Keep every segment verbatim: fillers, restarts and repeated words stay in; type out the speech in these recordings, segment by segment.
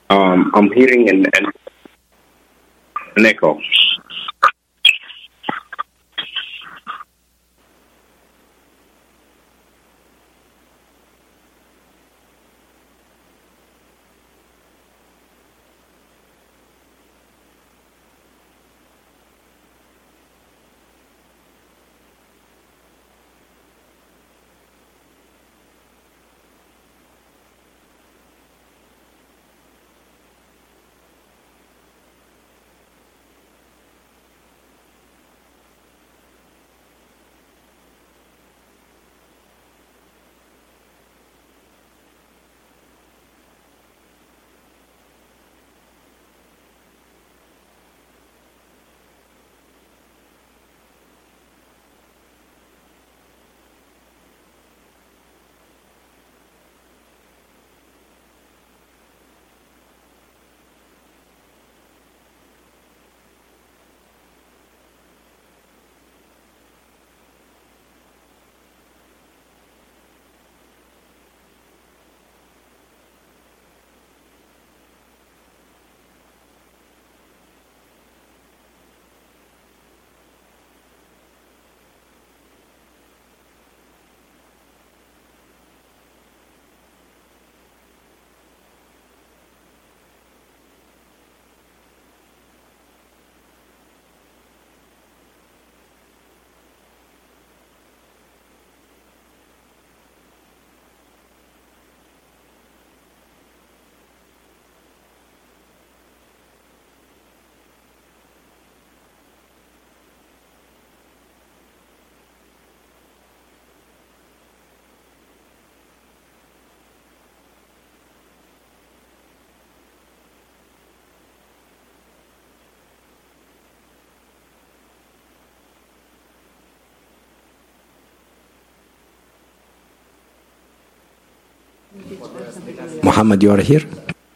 Um, I'm hearing an, an, an echo. Muhammad, you are here?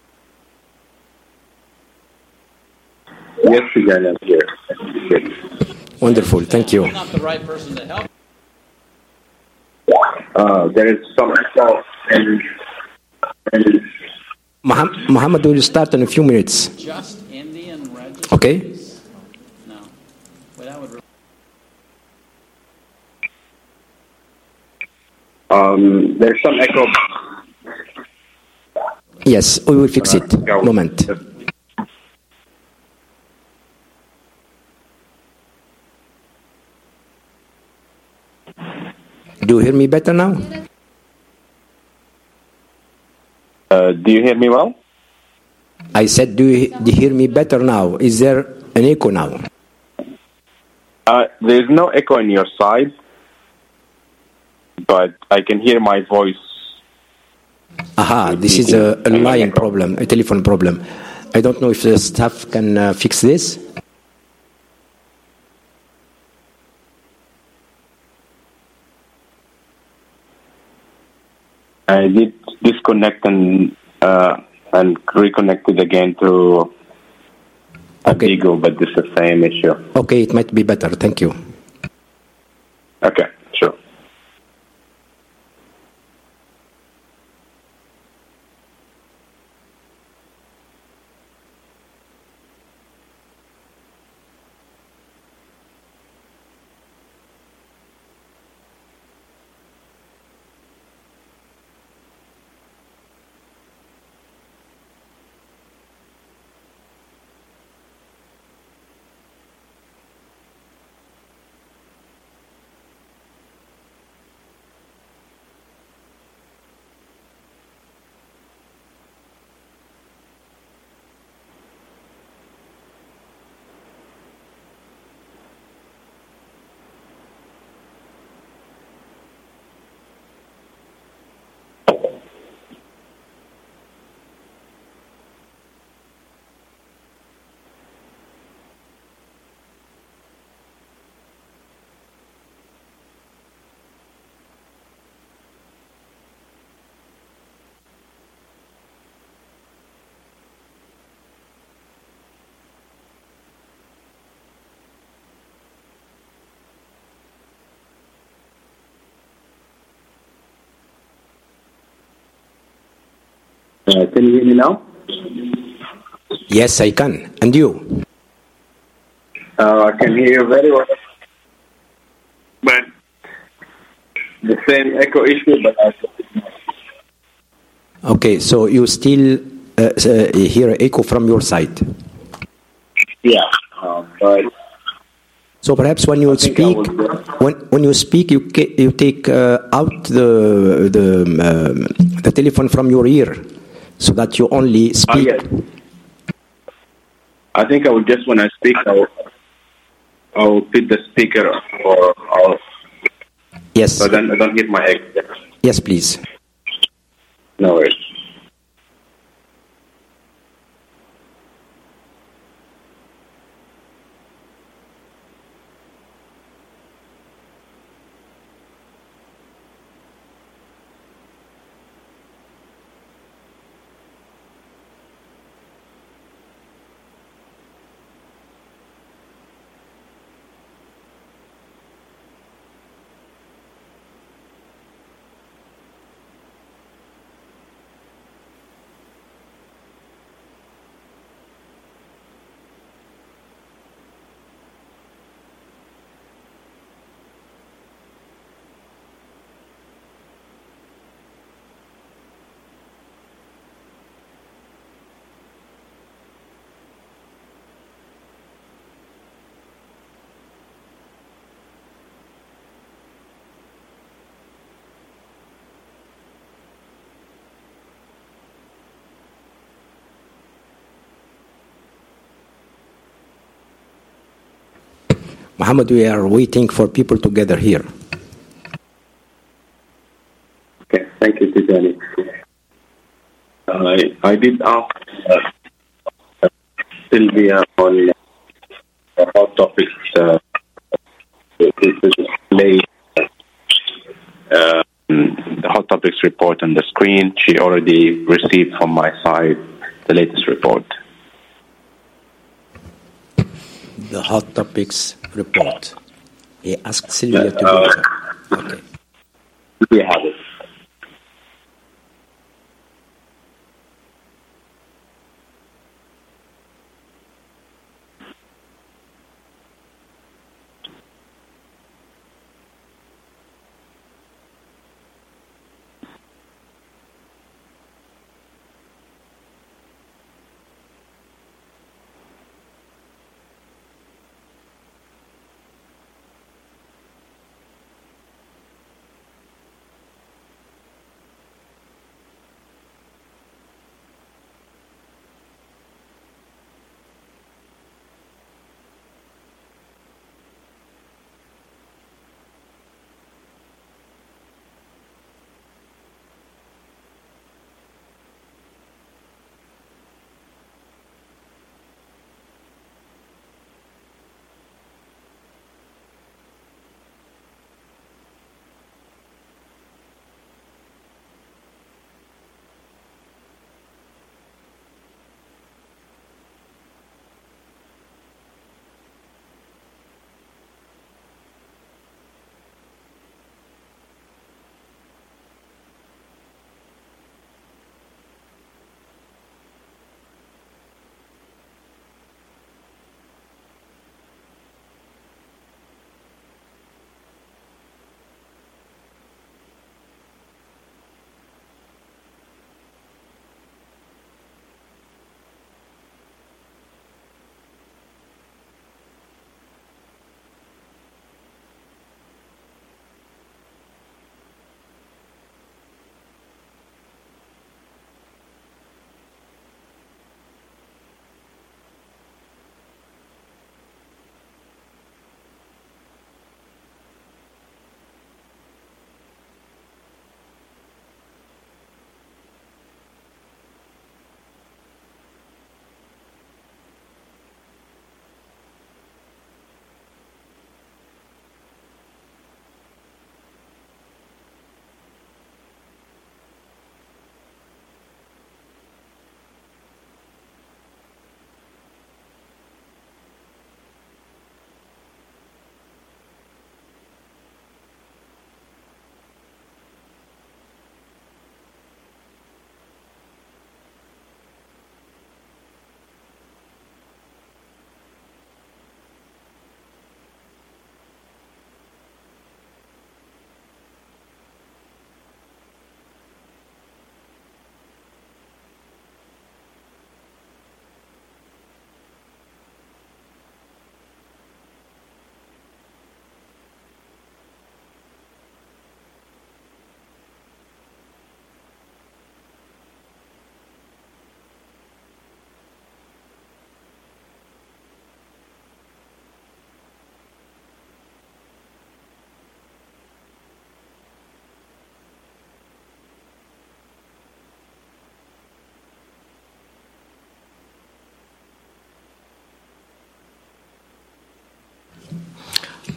Yes, again, I'm here. Wonderful, thank you. Not the right person to help. Uh, there is some echo and, and Muhammad, Muhammad will start in a few minutes. Just Indian registered? Okay. No. Well, that would... um, there's some echo. Yes, we will fix it. Uh, Moment. Do you hear me better now? Uh, do you hear me well? I said, do you, do you hear me better now? Is there an echo now? Uh, there's no echo on your side, but I can hear my voice. Aha, this is a, a line problem, a telephone problem. I don't know if the staff can uh, fix this. I did disconnect and uh, and reconnected again to Okay. Adigo, but this is the same issue. Okay, it might be better. Thank you. Okay, sure. Uh, can you hear me now? Yes, I can. And you? Uh, I can hear you very well. But the same echo issue, but I... Okay, so you still uh, uh, hear echo from your side. Yeah, uh, but... So perhaps when you I think speak, I would, uh, when when you speak, you ca- you take uh, out the the um, the telephone from your ear, so that you only Ah, speak. yes. I think I will just, when I speak, I will, I will put the speaker or I'll, Yes, so then I don't hit my echo. yes, please. No worries. Muhammad, we are waiting for people to gather here. Okay, thank you, Tijani. Uh, I, I did ask uh, Sylvia on uh, hot topics uh, to to display uh, the hot topics report on the screen. She already received from my side the latest report. The hot topics report. He asked Sylvia to do Uh, so. Okay. We have it.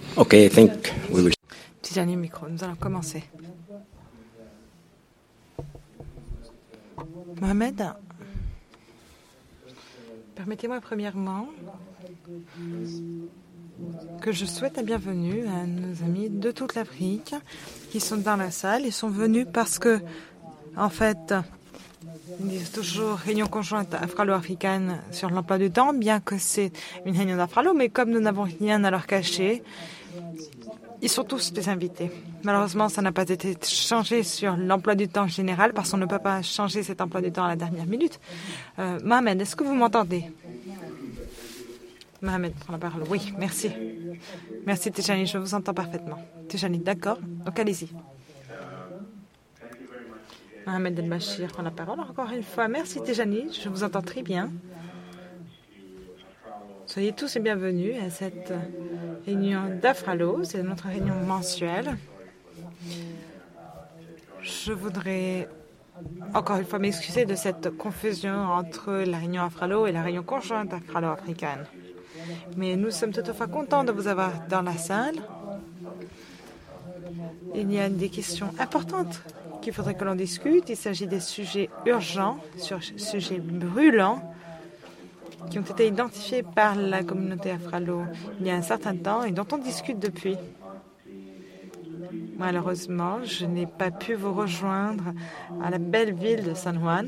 OK, I think we will. Tijani micro, nous allons commencer. Mohamed, permettez-moi premièrement que je souhaite la bienvenue à nos amis de toute l'Afrique qui sont dans la salle. Ils sont venus parce que, en fait, ils disent toujours réunion conjointe afralo-africaine sur l'emploi du temps, bien que c'est une réunion d'afralo, mais comme nous n'avons rien à leur cacher, ils sont tous des invités. Malheureusement, ça n'a pas été changé sur l'emploi du temps général parce qu'on ne peut pas changer cet emploi du temps à la dernière minute. Euh, Mohamed, est-ce que vous m'entendez? Mohamed prend la parole. Oui, merci. Merci Tijani, je vous entends parfaitement. Tijani, d'accord. Donc allez-y. Mohamed El-Bashir prend la parole. Encore une fois, merci Tijani, je vous entends très bien. Soyez tous les bienvenus à cette réunion d'Afralo. C'est notre réunion mensuelle. Je voudrais encore une fois m'excuser de cette confusion entre la réunion Afralo et la réunion conjointe afralo-africaine. Mais nous sommes toutefois contents de vous avoir dans la salle. Il y a des questions importantes qu'il faudrait que l'on discute. Il s'agit des sujets urgents, sur sujets brûlants, qui ont été identifiés par la communauté afralo il y a un certain temps et dont on discute depuis. Malheureusement, je n'ai pas pu vous rejoindre à la belle ville de San Juan.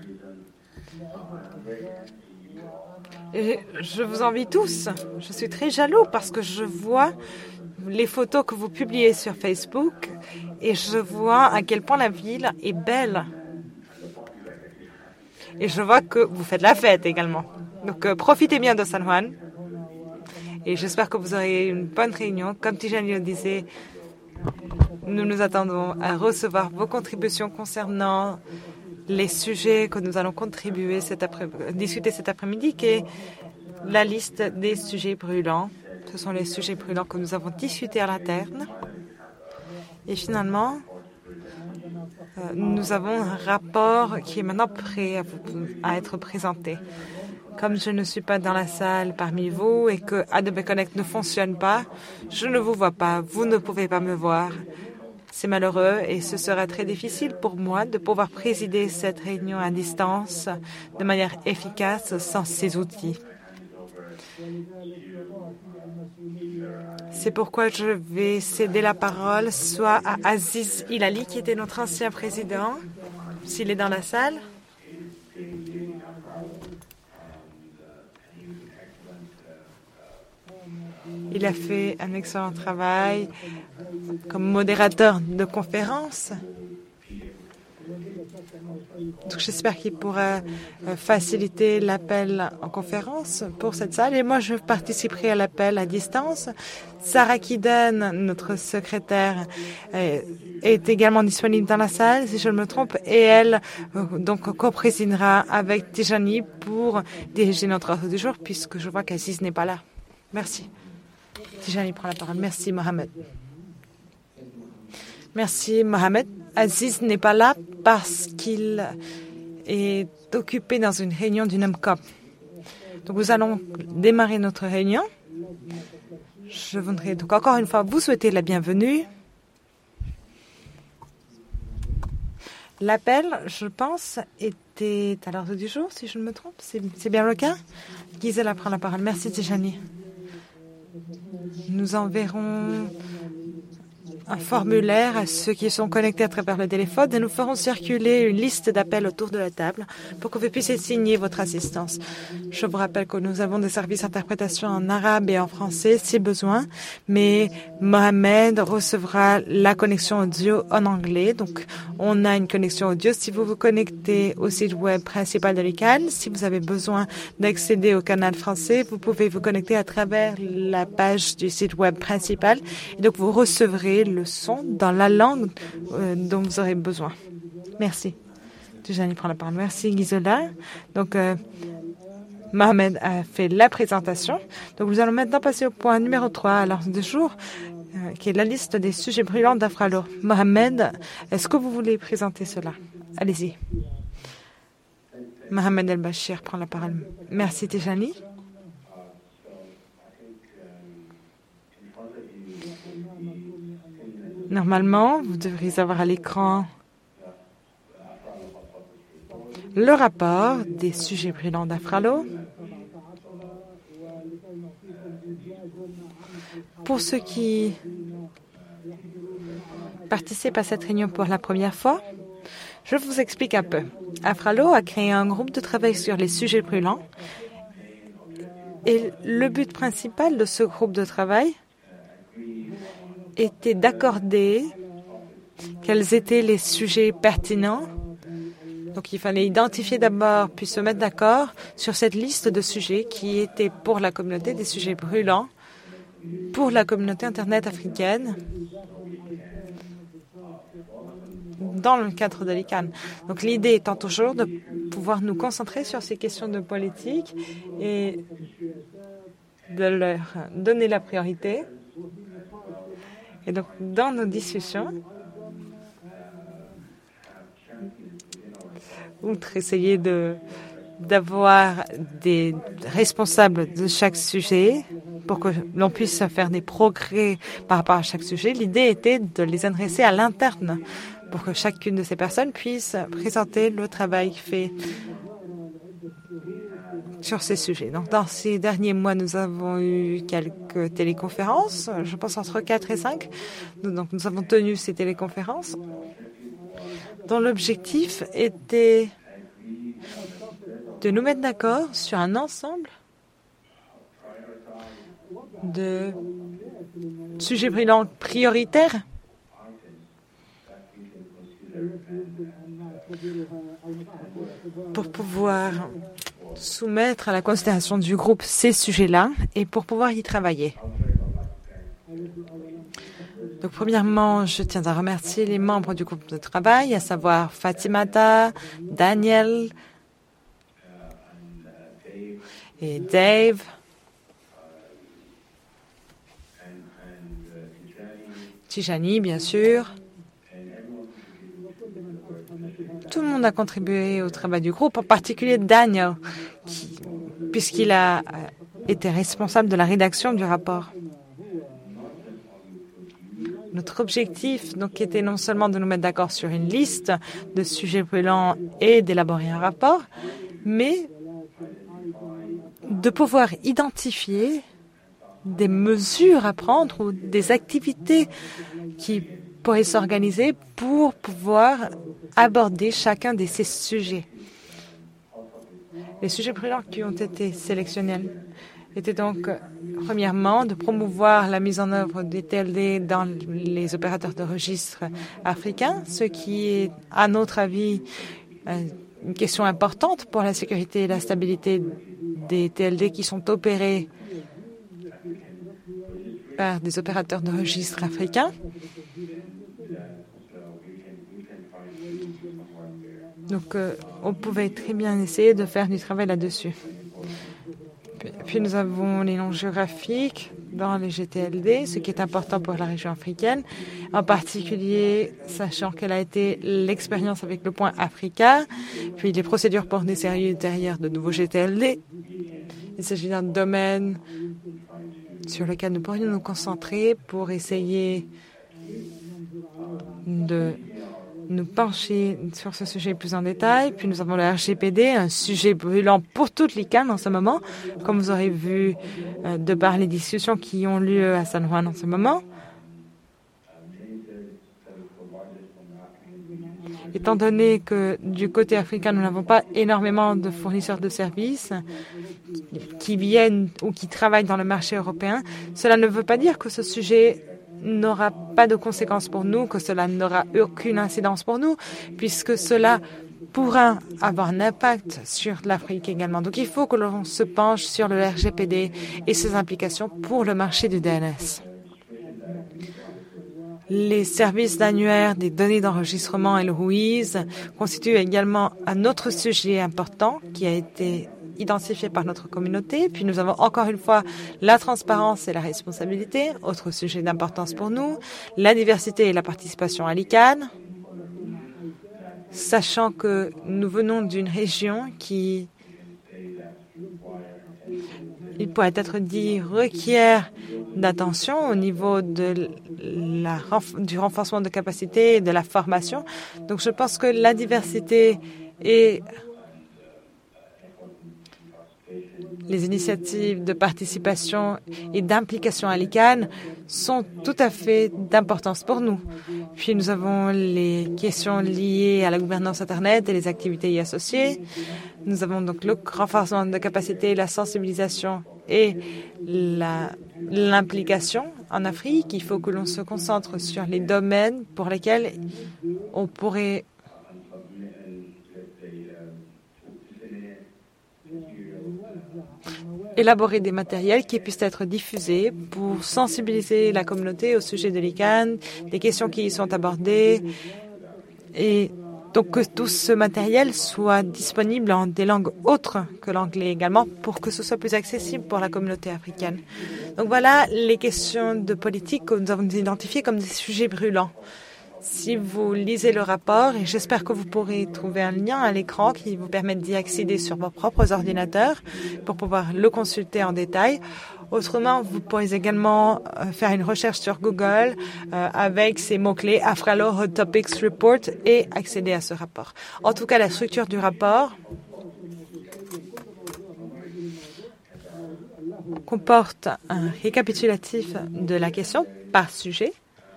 Et je vous envie tous. Je suis très jaloux parce que je vois les photos que vous publiez sur Facebook et je vois à quel point la ville est belle. Et je vois que vous faites la fête également. Donc euh, profitez bien de San Juan. Et j'espère que vous aurez une bonne réunion. Comme Tijani le disait, nous nous attendons à recevoir vos contributions concernant les sujets que nous allons contribuer cet après discuter cet après-midi, qui est la liste des sujets brûlants. Ce sont les sujets brûlants que nous avons discutés à l'interne. Et finalement, euh, nous avons un rapport qui est maintenant prêt à, vous, à être présenté. Comme je ne suis pas dans la salle parmi vous et que Adobe Connect ne fonctionne pas, je ne vous vois pas, vous ne pouvez pas me voir. C'est malheureux et ce sera très difficile pour moi de pouvoir présider cette réunion à distance de manière efficace sans ces outils. C'est pourquoi je vais céder la parole soit à Aziz Hilali, qui était notre ancien président, s'il est dans la salle. Il a fait un excellent travail comme modérateur de conférences. Donc j'espère qu'il pourra faciliter l'appel en conférence pour cette salle. Et moi, je participerai à l'appel à distance. Sarah Kiden, notre secrétaire, est également disponible dans la salle, si je ne me trompe, et elle donc co-présidera avec Tijani pour diriger notre ordre du jour, puisque je vois qu'Aziz n'est pas là. Merci. Tijani prend la parole. Merci, Mohamed. Merci, Mohamed. Aziz n'est pas là parce qu'il est occupé dans une réunion du NUMCOP. Donc, nous allons démarrer notre réunion. Je voudrais donc encore une fois vous souhaiter la bienvenue. L'appel, je pense, était à l'ordre du jour, si je ne me trompe. C'est bien le cas? Gisela prend la parole. Merci, Tijani. Nous enverrons un formulaire à ceux qui sont connectés à travers le téléphone et nous ferons circuler une liste d'appels autour de la table pour que vous puissiez signer votre assistance. Je vous rappelle que nous avons des services d'interprétation en arabe et en français si besoin, mais Mohamed recevra la connexion audio en anglais. Donc, on a une connexion audio si vous vous connectez au site web principal de l'I C A N. Si vous avez besoin d'accéder au canal français, vous pouvez vous connecter à travers la page du site web principal. Et donc, vous recevrez le son dans la langue euh, dont vous aurez besoin. Merci. Tijani prend la parole. Merci, Gisela. Donc, euh, Mohamed a fait la présentation. Donc, nous allons maintenant passer au point numéro trois à l'ordre du jour, euh, qui est la liste des sujets brûlants d'Afralo. Mohamed, est-ce que vous voulez présenter cela? Allez-y. Mohamed El-Bashir prend la parole. Merci, Tijani. Normalement, vous devriez avoir à l'écran le rapport des sujets brûlants d'Afralo. Pour ceux qui participent à cette réunion pour la première fois, je vous explique un peu. Afralo a créé un groupe de travail sur les sujets brûlants et le but principal de ce groupe de travail était d'accorder quels étaient les sujets pertinents. Donc il fallait identifier d'abord puis se mettre d'accord sur cette liste de sujets qui étaient pour la communauté des sujets brûlants, pour la communauté Internet africaine, dans le cadre de l'I C A N. Donc l'idée étant toujours de pouvoir nous concentrer sur ces questions de politique et de leur donner la priorité. Et donc dans nos discussions, outre essayer de d'avoir des responsables de chaque sujet pour que l'on puisse faire des progrès par rapport à chaque sujet, l'idée était de les adresser à l'interne pour que chacune de ces personnes puisse présenter le travail fait sur ces sujets. Donc, dans ces derniers mois, nous avons eu quelques téléconférences, je pense entre quatre et cinq. Donc, nous avons tenu ces téléconférences dont l'objectif était de nous mettre d'accord sur un ensemble de sujets brûlants prioritaires pour pouvoir soumettre à la considération du groupe ces sujets-là et pour pouvoir y travailler. Donc, premièrement, je tiens à remercier les membres du groupe de travail, à savoir Fatimata, Daniel et Dave, Tijani, bien sûr. Tout le monde a contribué au travail du groupe, en particulier Daniel, qui, puisqu'il a été responsable de la rédaction du rapport. Notre objectif donc, était non seulement de nous mettre d'accord sur une liste de sujets brûlants et d'élaborer un rapport, mais de pouvoir identifier des mesures à prendre ou des activités qui pourraient s'organiser pour pouvoir aborder chacun de ces sujets. Les sujets brûlants qui ont été sélectionnés étaient donc, premièrement, de promouvoir la mise en œuvre des T L D dans les opérateurs de registre africains, ce qui est, à notre avis, une question importante pour la sécurité et la stabilité des T L D qui sont opérés par des opérateurs de registre africains. Donc, euh, on pouvait très bien essayer de faire du travail là-dessus. Puis, puis, nous avons les noms géographiques dans les G T L D, ce qui est important pour la région africaine, en particulier sachant quelle a été l'expérience avec le point Africa, puis les procédures pour des séries ultérieures de nouveaux G T L D. Il s'agit d'un domaine sur lequel nous pourrions nous concentrer pour essayer de nous pencher sur ce sujet plus en détail. Puis nous avons le R G P D, un sujet brûlant pour toute l'I C A N en ce moment, comme vous aurez vu euh, de par les discussions qui ont lieu à San Juan en ce moment. Étant donné que du côté africain, nous n'avons pas énormément de fournisseurs de services qui viennent ou qui travaillent dans le marché européen, cela ne veut pas dire que ce sujet n'aura pas de conséquences pour nous, que cela n'aura aucune incidence pour nous, puisque cela pourra avoir un impact sur l'Afrique également. Donc il faut que l'on se penche sur le R G P D et ses implications pour le marché du D N S. Les services d'annuaire des données d'enregistrement et le R O I S constituent également un autre sujet important qui a été identifié par notre communauté. Puis nous avons encore une fois la transparence et la responsabilité, autre sujet d'importance pour nous, la diversité et la participation à l'I C A N, sachant que nous venons d'une région qui, il pourrait être dit, requiert d'attention au niveau de la, du renforcement de capacité et de la formation. Donc, je pense que la diversité et les initiatives de participation et d'implication à l'I C A N sont tout à fait d'importance pour nous. Puis nous avons les questions liées à la gouvernance Internet et les activités y associées. Nous avons donc le renforcement de capacité, la sensibilisation et l'implication en Afrique. Il faut que l'on se concentre sur les domaines pour lesquels on pourrait élaborer des matériels qui puissent être diffusés pour sensibiliser la communauté au sujet de l'I C A N, des questions qui y sont abordées, et donc que tout ce matériel soit disponible en des langues autres que l'anglais également, pour que ce soit plus accessible pour la communauté africaine. Donc voilà les questions de politique que nous avons identifiées comme des sujets brûlants. Si vous lisez le rapport, et j'espère que vous pourrez trouver un lien à l'écran qui vous permet d'y accéder sur vos propres ordinateurs pour pouvoir le consulter en détail. Autrement, vous pourrez également faire une recherche sur Google euh, avec ces mots-clés Afralo Hot Topics Report et accéder à ce rapport. En tout cas, la structure du rapport comporte un récapitulatif de la question par sujet.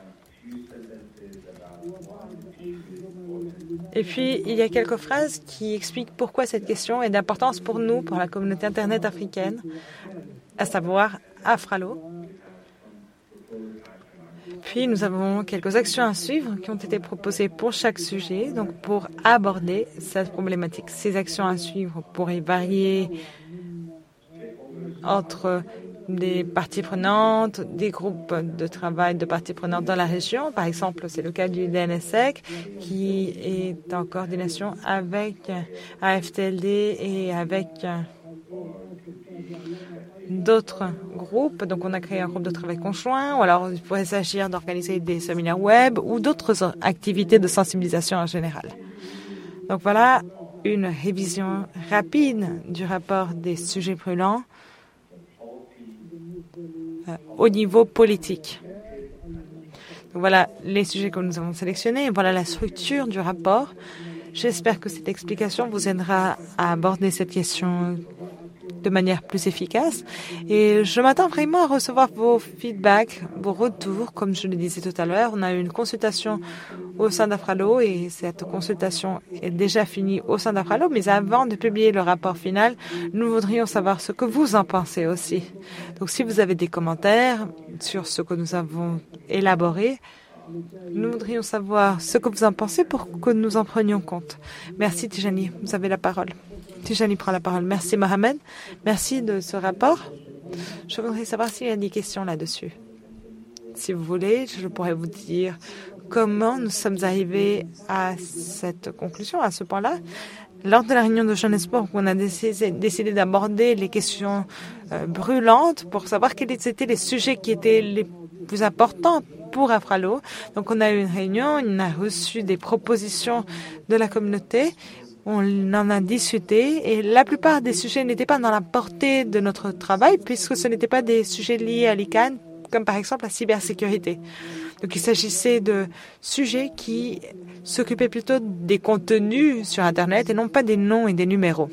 Et puis, il y a quelques phrases qui expliquent pourquoi cette question est d'importance pour nous, pour la communauté Internet africaine, à savoir Afralo. Puis, nous avons quelques actions à suivre qui ont été proposées pour chaque sujet, donc pour aborder cette problématique. Ces actions à suivre pourraient varier entre des parties prenantes, des groupes de travail de parties prenantes dans la région. Par exemple, c'est le cas du D N S E C qui est en coordination avec A F T L D et avec d'autres groupes. Donc, on a créé un groupe de travail conjoint, ou alors il pourrait s'agir d'organiser des séminaires web ou d'autres activités de sensibilisation en général. Donc, voilà une révision rapide du rapport des sujets brûlants au niveau politique. Donc voilà les sujets que nous avons sélectionnés. Voilà la structure du rapport. J'espère que cette explication vous aidera à aborder cette question de manière plus efficace. Et je m'attends vraiment à recevoir vos feedbacks, vos retours. Comme je le disais tout à l'heure, on a eu une consultation au sein d'Afralo et cette consultation est déjà finie au sein d'Afralo. Mais avant de publier le rapport final, nous voudrions savoir ce que vous en pensez aussi. Donc, si vous avez des commentaires sur ce que nous avons élaboré, nous voudrions savoir ce que vous en pensez pour que nous en prenions compte. Merci Tijani, vous avez la parole. Tijani prend la parole. Merci Mohamed. Merci de ce rapport. Je voudrais savoir s'il y a des questions là-dessus. Si vous voulez, je pourrais vous dire comment nous sommes arrivés à cette conclusion, à ce point-là. Lors de la réunion de Johannesburg, on a décidé, décidé d'aborder les questions euh, brûlantes pour savoir quels étaient les sujets qui étaient les plus importants pour Afralo. Donc, on a eu une réunion, on a reçu des propositions de la communauté. On en a discuté et la plupart des sujets n'étaient pas dans la portée de notre travail puisque ce n'étaient pas des sujets liés à l'I C A N, comme par exemple la cybersécurité. Donc, il s'agissait de sujets qui s'occupaient plutôt des contenus sur Internet et non pas des noms et des numéros.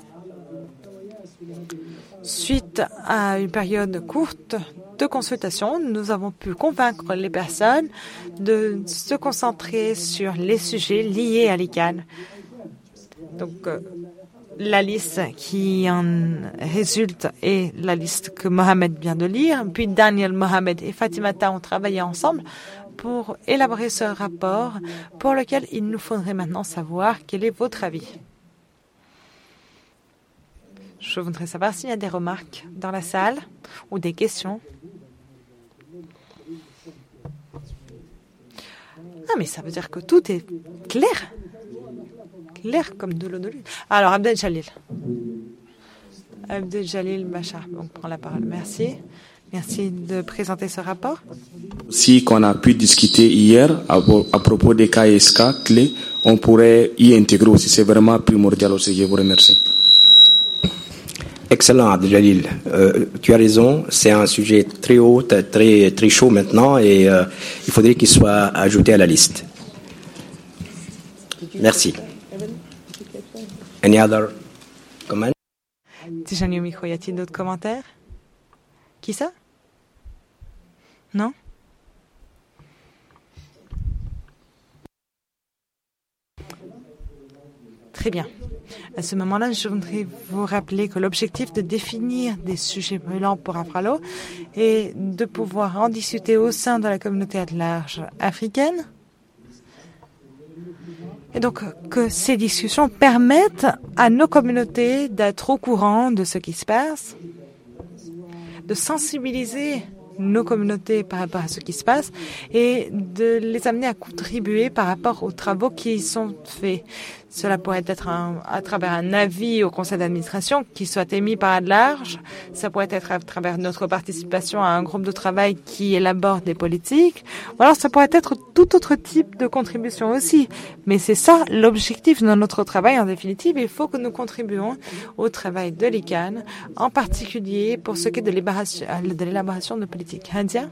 Suite à une période courte de consultation, nous avons pu convaincre les personnes de se concentrer sur les sujets liés à l'I C A N. Donc, euh, la liste qui en résulte est la liste que Mohamed vient de lire. Puis Daniel, Mohamed et Fatimata ont travaillé ensemble pour élaborer ce rapport pour lequel il nous faudrait maintenant savoir quel est votre avis. Je voudrais savoir s'il y a des remarques dans la salle ou des questions. Ah, mais ça veut dire que tout est clair. Clair comme de l'eau de lune. Alors, Abdel Jalil. Abdel Jalil Bachar, on prend la parole. Merci. Merci de présenter ce rapport. Si qu'on a pu discuter hier à, à propos des K S K clés, on pourrait y intégrer aussi. C'est vraiment primordial aussi. Je vous remercie. Excellent, Abdeljalil. Euh, tu as raison, c'est un sujet très haut, très, très chaud maintenant, et euh, il faudrait qu'il soit ajouté à la liste. Merci. Any other comment? Tijani au micro, y a-t-il d'autres commentaires? Qui ça? Non? Très bien. À ce moment-là, je voudrais vous rappeler que l'objectif de définir des sujets brûlants pour Afralo est de pouvoir en discuter au sein de la communauté à large africaine. Et donc, que ces discussions permettent à nos communautés d'être au courant de ce qui se passe, de sensibiliser nos communautés par rapport à ce qui se passe et de les amener à contribuer par rapport aux travaux qui sont faits. Cela pourrait être un, à travers un avis au conseil d'administration qui soit émis par à large. Ça pourrait être à travers notre participation à un groupe de travail qui élabore des politiques. Ou alors ça pourrait être tout autre type de contribution aussi. Mais c'est ça l'objectif de notre travail en définitive. Il faut que nous contribuons au travail de l'I C A N, en particulier pour ce qui est de l'élaboration de politiques. Hadia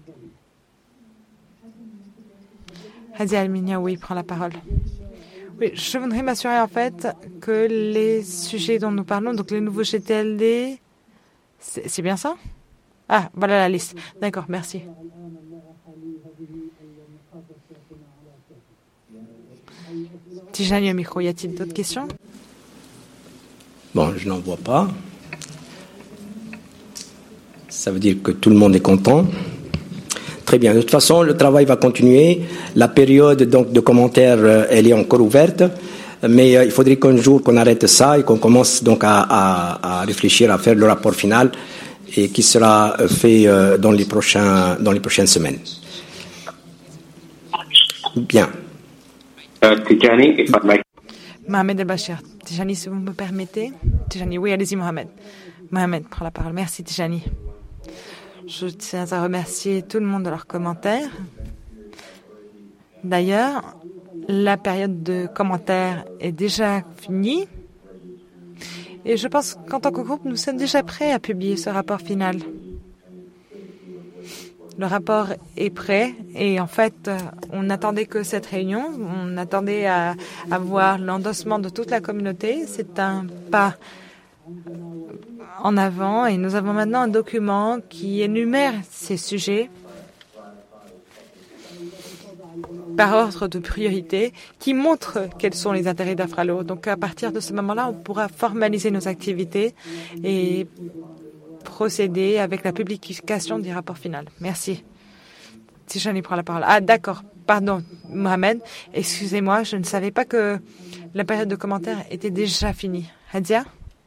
Hadia Alminia, oui, prend la parole. Oui, je voudrais m'assurer en fait que les sujets dont nous parlons, donc les nouveaux G T L D, c'est bien ça? Ah, voilà la liste. D'accord, merci. Tijani au micro, y a-t-il d'autres questions? Bon, je n'en vois pas. Ça veut dire que tout le monde est content. Très bien. De toute façon, le travail va continuer. La période donc de commentaires, elle est encore ouverte, mais euh, il faudrait qu'un jour qu'on arrête ça et qu'on commence donc à, à, à réfléchir à faire le rapport final et qui sera fait euh, dans les prochains dans les prochaines semaines. Bien. Uh, Tijani, if I might. Mohamed El-Bachir. Tijani, si vous me permettez. Tijani, oui, allez-y, Mohamed. Mohamed prend la parole. Merci, Tijani. Je tiens à remercier tout le monde de leurs commentaires. D'ailleurs, la période de commentaires est déjà finie. Et je pense qu'en tant que groupe, nous sommes déjà prêts à publier ce rapport final. Le rapport est prêt et en fait, on n'attendait que cette réunion. On attendait à avoir l'endossement de toute la communauté. C'est un pas en avant et nous avons maintenant un document qui énumère ces sujets par ordre de priorité, qui montre quels sont les intérêts d'Afralo. Donc à partir de ce moment-là, on pourra formaliser nos activités et procéder avec la publication du rapport final. Merci. Si j'en ai pris la parole. Ah d'accord, pardon Mohamed, excusez-moi, je ne savais pas que la période de commentaires était déjà finie. Hadia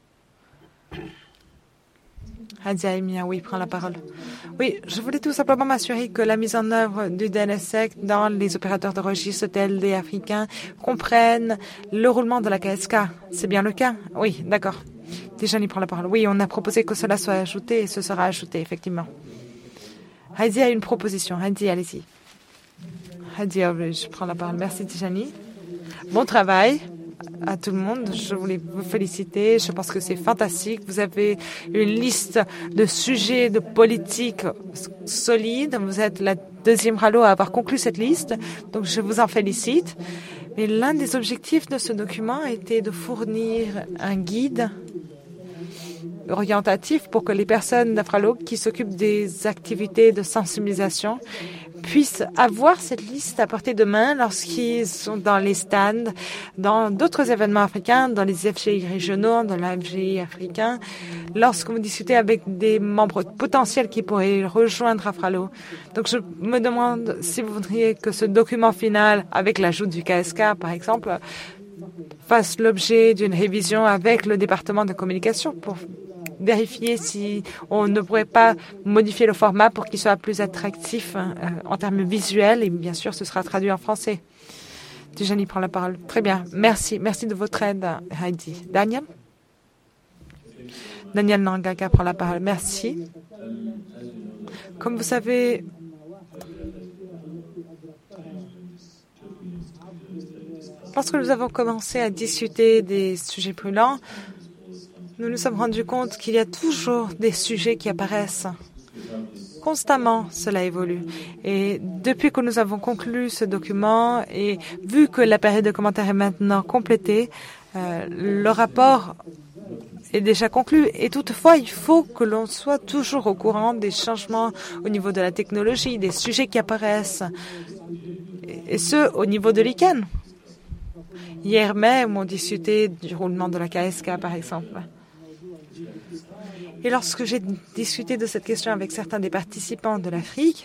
Hadia Emia, oui, prend la parole. Oui, je voulais tout simplement m'assurer que la mise en œuvre du D N S E C dans les opérateurs de registre T L D africains comprennent le roulement de la K S K. C'est bien le cas? Oui, d'accord. Déjà, il prend la parole. Oui, on a proposé que cela soit ajouté et ce sera ajouté, effectivement. Heidi a une proposition. Heidi, allez-y. Heidi, je prends la parole. Merci, Tijani. Bon travail à tout le monde. Je voulais vous féliciter. Je pense que c'est fantastique. Vous avez une liste de sujets de politique solide. Vous êtes la deuxième Ralo à avoir conclu cette liste. Donc, je vous en félicite. Mais l'un des objectifs de ce document était de fournir un guide orientatif pour que les personnes d'Afralo qui s'occupent des activités de sensibilisation puissent avoir cette liste à portée de main lorsqu'ils sont dans les stands, dans d'autres événements africains, dans les F G I régionaux, dans l'A F G I africain, lorsque vous discutez avec des membres potentiels qui pourraient rejoindre Afralo. Donc je me demande si vous voudriez que ce document final, avec l'ajout du K S K par exemple, fasse l'objet d'une révision avec le département de communication pour vérifier si on ne pourrait pas modifier le format pour qu'il soit plus attractif euh, en termes visuels. Et bien sûr, ce sera traduit en français. Tijani prend la parole. Très bien. Merci. Merci de votre aide, Heidi. Daniel Daniel Nangaga prend la parole. Merci. Comme vous savez, lorsque nous avons commencé à discuter des sujets brûlants, nous nous sommes rendus compte qu'il y a toujours des sujets qui apparaissent. Constamment, cela évolue. Et depuis que nous avons conclu ce document et vu que la période de commentaires est maintenant complétée, euh, le rapport est déjà conclu. Et toutefois, il faut que l'on soit toujours au courant des changements au niveau de la technologie, des sujets qui apparaissent, et ce, au niveau de l'I C A N. Hier même, on discutait du roulement de la K S K, par exemple. Et lorsque j'ai discuté de cette question avec certains des participants de l'Afrique,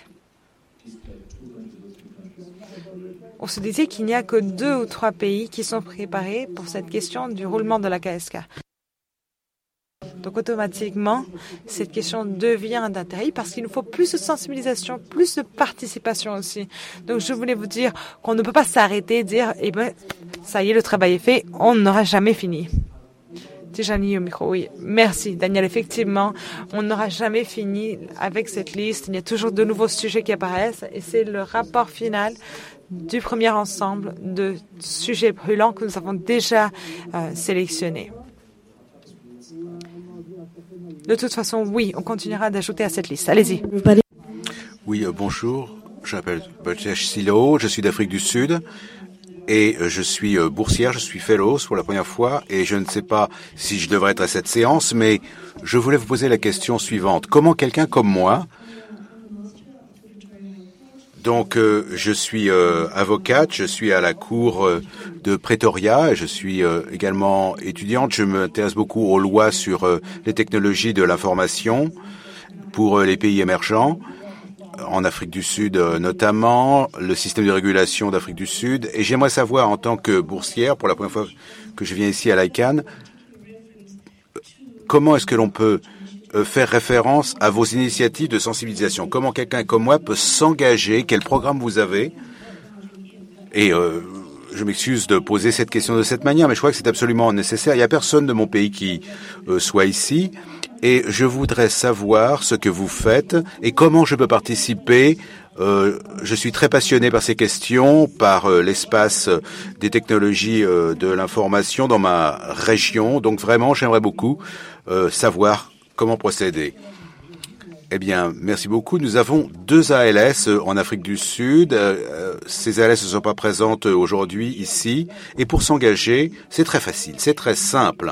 on se disait qu'il n'y a que deux ou trois pays qui sont préparés pour cette question du roulement de la K S K. Donc automatiquement, cette question devient d'intérêt parce qu'il nous faut plus de sensibilisation, plus de participation aussi. Donc je voulais vous dire qu'on ne peut pas s'arrêter et dire « Eh bien, ça y est, le travail est fait, on n'aura jamais fini ». Tijani au micro, oui. Merci, Daniel. Effectivement, on n'aura jamais fini avec cette liste. Il y a toujours de nouveaux sujets qui apparaissent et c'est le rapport final du premier ensemble de sujets brûlants que nous avons déjà euh, sélectionnés. De toute façon, oui, on continuera d'ajouter à cette liste. Allez-y. Oui, euh, bonjour. Je m'appelle Butchesh Silo, je suis d'Afrique du Sud. Et je suis boursière, je suis fellow pour la première fois et je ne sais pas si je devrais être à cette séance, mais je voulais vous poser la question suivante. Comment quelqu'un comme moi, donc euh, je suis euh, avocate, je suis à la cour euh, de Pretoria et je suis euh, également étudiante, je m'intéresse beaucoup aux lois sur euh, les technologies de l'information pour euh, les pays émergents. En Afrique du Sud notamment, le système de régulation d'Afrique du Sud. Et j'aimerais savoir, en tant que boursière, pour la première fois que je viens ici à l'I C A N, comment est-ce que l'on peut faire référence à vos initiatives de sensibilisation? Comment quelqu'un comme moi peut s'engager? Quel programme vous avez? Et euh, je m'excuse de poser cette question de cette manière, mais je crois que c'est absolument nécessaire. Il n'y a personne de mon pays qui euh, soit ici. Et je voudrais savoir ce que vous faites et comment je peux participer. Euh, je suis très passionné par ces questions, par euh, l'espace des technologies euh, de l'information dans ma région. Donc vraiment, j'aimerais beaucoup euh, savoir comment procéder. Eh bien, merci beaucoup. Nous avons deux A L S en Afrique du Sud. Euh, ces A L S ne sont pas présentes aujourd'hui ici. Et pour s'engager, c'est très facile, c'est très simple.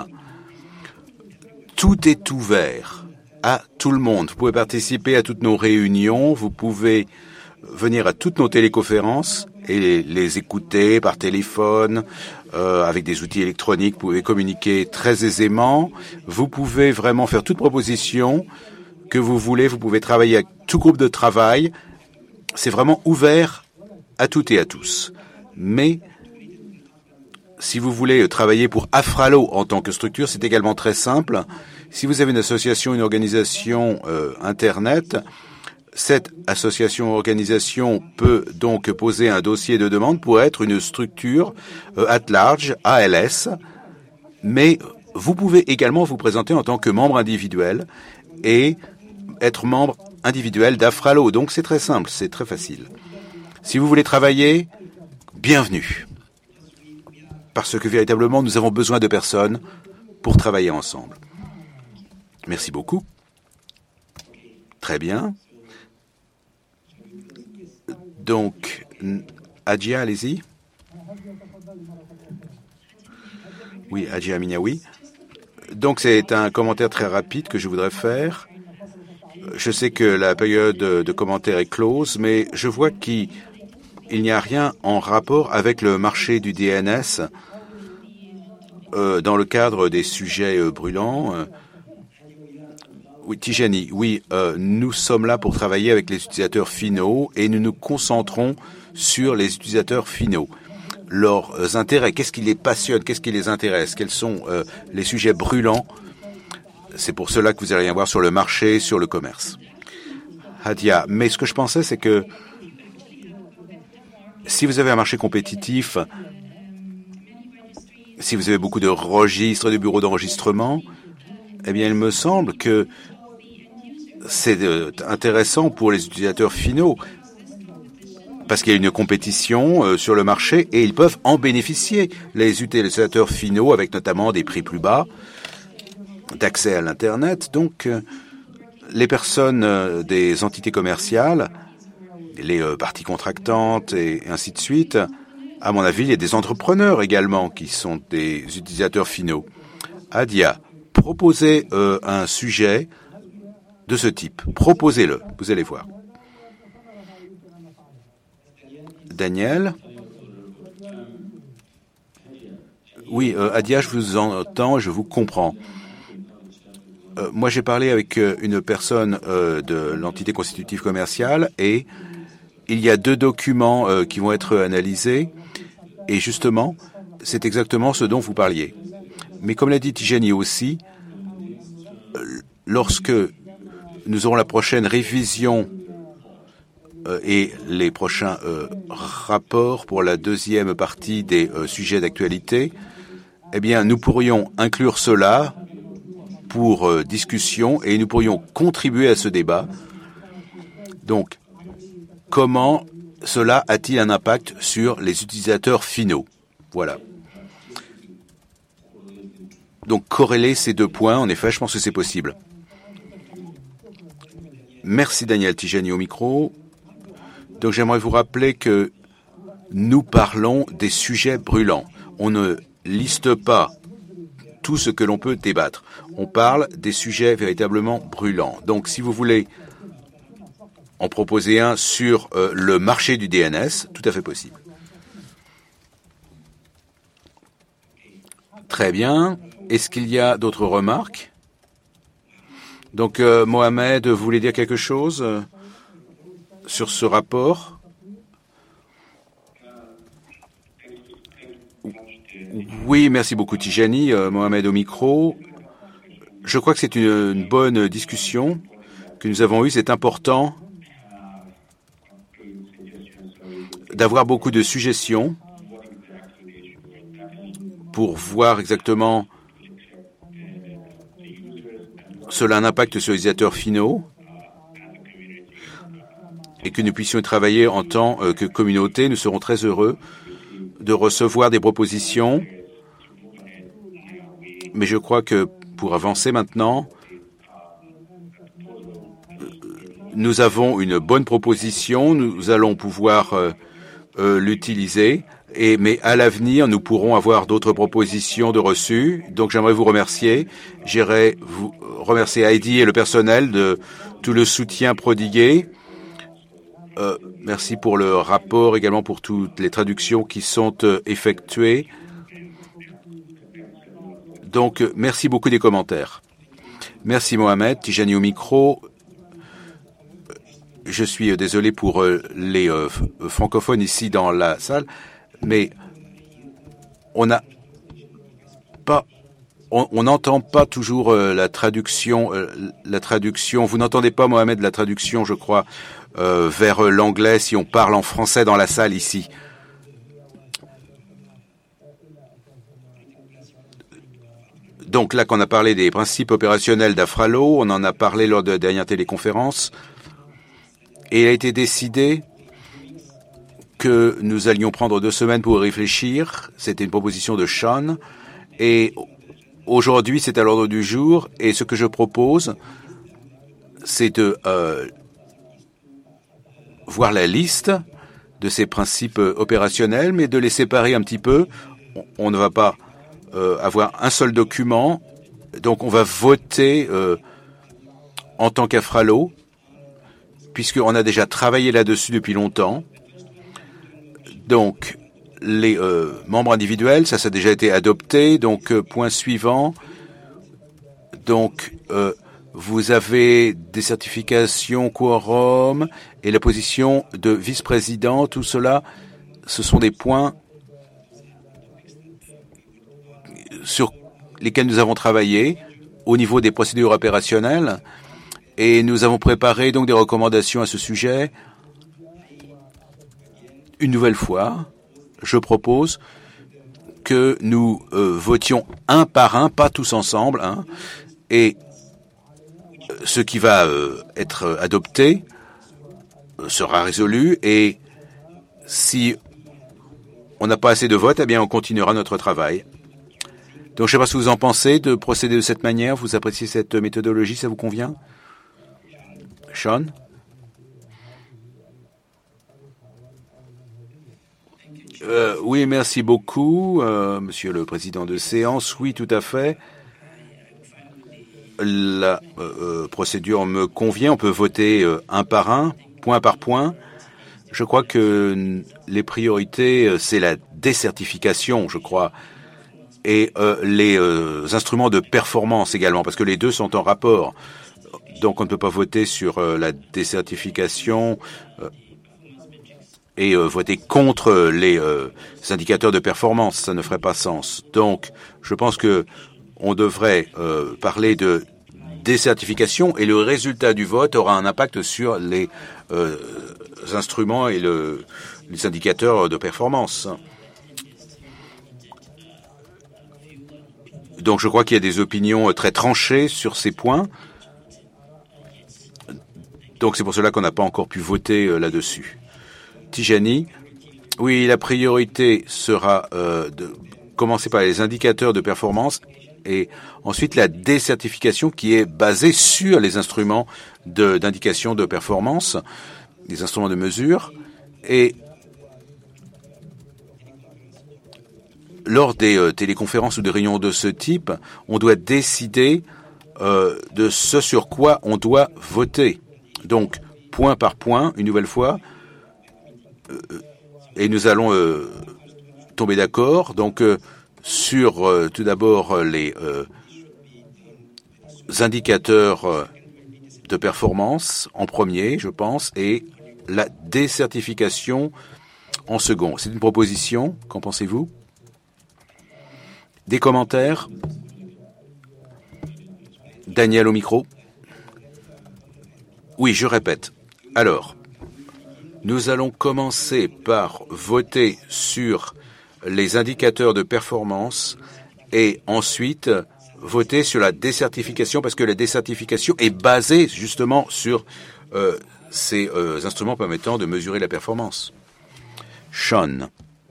Tout est ouvert à tout le monde. Vous pouvez participer à toutes nos réunions, vous pouvez venir à toutes nos téléconférences et les, les écouter par téléphone, euh, avec des outils électroniques. Vous pouvez communiquer très aisément. Vous pouvez vraiment faire toute proposition que vous voulez. Vous pouvez travailler avec tout groupe de travail. C'est vraiment ouvert à toutes et à tous. Mais si vous voulez travailler pour Afralo en tant que structure, c'est également très simple. Si vous avez une association, une organisation euh, Internet, cette association ou organisation peut donc poser un dossier de demande pour être une structure euh, at large, A L S, mais vous pouvez également vous présenter en tant que membre individuel et être membre individuel d'Afralo. Donc c'est très simple, c'est très facile. Si vous voulez travailler, bienvenue. Parce que véritablement, nous avons besoin de personnes pour travailler ensemble. Merci beaucoup. Très bien. Donc, Adja, allez-y. Oui, Adja Minyawi. Donc, c'est un commentaire très rapide que je voudrais faire. Je sais que la période de commentaires est close, mais je vois qu'il il n'y a rien en rapport avec le marché du D N S euh, dans le cadre des sujets euh, brûlants. Euh, oui, Tijani, oui, euh, nous sommes là pour travailler avec les utilisateurs finaux et nous nous concentrons sur les utilisateurs finaux. Leurs intérêts, qu'est-ce qui les passionne, qu'est-ce qui les intéresse, quels sont euh, les sujets brûlants. C'est pour cela que vous allez rien voir sur le marché, sur le commerce. Hadia, mais ce que je pensais, c'est que si vous avez un marché compétitif, si vous avez beaucoup de registres, de bureaux d'enregistrement, eh bien, il me semble que c'est intéressant pour les utilisateurs finaux parce qu'il y a une compétition euh, sur le marché et ils peuvent en bénéficier, les utilisateurs finaux, avec notamment des prix plus bas. d'accès à l'Internet. Donc, euh, les personnes euh, des entités commerciales, les euh, parties contractantes et ainsi de suite, à mon avis, il y a des entrepreneurs également qui sont des utilisateurs finaux. Adia, proposez euh, un sujet de ce type. Proposez-le, vous allez voir. Daniel? Oui, euh, Adia, je vous entends, je vous comprends. Euh, moi, j'ai parlé avec euh, une personne euh, de l'entité constitutive commerciale et il y a deux documents euh, qui vont être analysés et justement, c'est exactement ce dont vous parliez. Mais comme l'a dit Tijani aussi, euh, lorsque nous aurons la prochaine révision euh, et les prochains euh, rapports pour la deuxième partie des euh, sujets d'actualité, eh bien, nous pourrions inclure cela pour euh, discussion et nous pourrions contribuer à ce débat. Donc, comment cela a-t-il un impact sur les utilisateurs finaux? Voilà. Donc, corréler ces deux points, en effet, je pense que c'est possible. Merci Daniel Tijani au micro. Donc, j'aimerais vous rappeler que nous parlons des sujets brûlants. On ne liste pas tout ce que l'on peut débattre. On parle des sujets véritablement brûlants. Donc, si vous voulez en proposer un sur euh, le marché du D N S, tout à fait possible. Très bien. Est-ce qu'il y a d'autres remarques? Donc, euh, Mohamed, vous voulez dire quelque chose euh, sur ce rapport? Oui, merci beaucoup Tijani, euh, Mohamed au micro. Je crois que c'est une, une bonne discussion que nous avons eue. C'est important d'avoir beaucoup de suggestions pour voir exactement cela a un impact sur les utilisateurs finaux et que nous puissions travailler en tant que communauté. Nous serons très heureux de recevoir des propositions. Mais je crois que pour avancer maintenant, nous avons une bonne proposition. Nous allons pouvoir euh, euh, l'utiliser. Et, mais à l'avenir, nous pourrons avoir d'autres propositions de reçu. Donc, j'aimerais vous remercier. J'irai vous remercier Heidi et le personnel de tout le soutien prodigué. Euh, merci pour le rapport, également pour toutes les traductions qui sont euh, effectuées. Donc, euh, merci beaucoup des commentaires. Merci Mohamed. Tijani au micro. Je suis euh, désolé pour euh, les euh, francophones ici dans la salle. Mais on n'a pas, on n'entend pas toujours euh, la traduction. Euh, la traduction. Vous n'entendez pas, Mohamed, la traduction, je crois, euh, vers euh, l'anglais si on parle en français dans la salle ici. Donc là, qu'on a parlé des principes opérationnels d'Afralo, on en a parlé lors de la dernière téléconférence, et il a été décidé que nous allions prendre deux semaines pour réfléchir. C'était une proposition de Sean. Et aujourd'hui, c'est à l'ordre du jour. Et ce que je propose, c'est de euh, voir la liste de ces principes opérationnels, mais de les séparer un petit peu. On, on ne va pas euh, avoir un seul document. Donc, on va voter euh, en tant qu'Afralo, puisqu'on a déjà travaillé là-dessus depuis longtemps. Donc, les euh, membres individuels, ça, ça a déjà été adopté. Donc, euh, point suivant. Donc, euh, vous avez des certifications quorum et la position de vice-président. Tout cela, ce sont des points sur lesquels nous avons travaillé au niveau des procédures opérationnelles. Et nous avons préparé donc des recommandations à ce sujet. Une nouvelle fois, je propose que nous euh, votions un par un, pas tous ensemble, hein, et ce qui va euh, être adopté euh, sera résolu, et si on n'a pas assez de votes, eh bien on continuera notre travail. Donc, je ne sais pas ce que vous en pensez de procéder de cette manière. Vous appréciez cette méthodologie, ça vous convient? Sean? Euh, oui, merci beaucoup, euh, Monsieur le Président de séance. Oui, tout à fait. La euh, procédure me convient. On peut voter euh, un par un, point par point. Je crois que les priorités, c'est la décertification, je crois, et euh, les euh, instruments de performance également, parce que les deux sont en rapport. Donc, on ne peut pas voter sur euh, la décertification euh, et euh, voter contre les euh, indicateurs de performance. Ça ne ferait pas sens. Donc, je pense que on devrait euh, parler de décertification et le résultat du vote aura un impact sur les euh, instruments et le, les indicateurs de performance. Donc, je crois qu'il y a des opinions très tranchées sur ces points. Donc, c'est pour cela qu'on n'a pas encore pu voter euh, là-dessus. Tijani, oui, la priorité sera euh, de commencer par les indicateurs de performance et ensuite la décertification qui est basée sur les instruments de, d'indication de performance, les instruments de mesure. Et lors des euh, téléconférences ou des réunions de ce type, on doit décider euh, de ce sur quoi on doit voter. Donc, point par point, une nouvelle fois, euh, et nous allons euh, tomber d'accord. Donc, euh, sur euh, tout d'abord les euh, indicateurs euh, de performance en premier, je pense, et la décertification en second. C'est une proposition. Qu'en pensez-vous? Des commentaires? Daniel au micro. Oui, je répète. Alors, nous allons commencer par voter sur les indicateurs de performance et ensuite voter sur la décertification parce que la décertification est basée justement sur euh, ces euh, instruments permettant de mesurer la performance. Sean.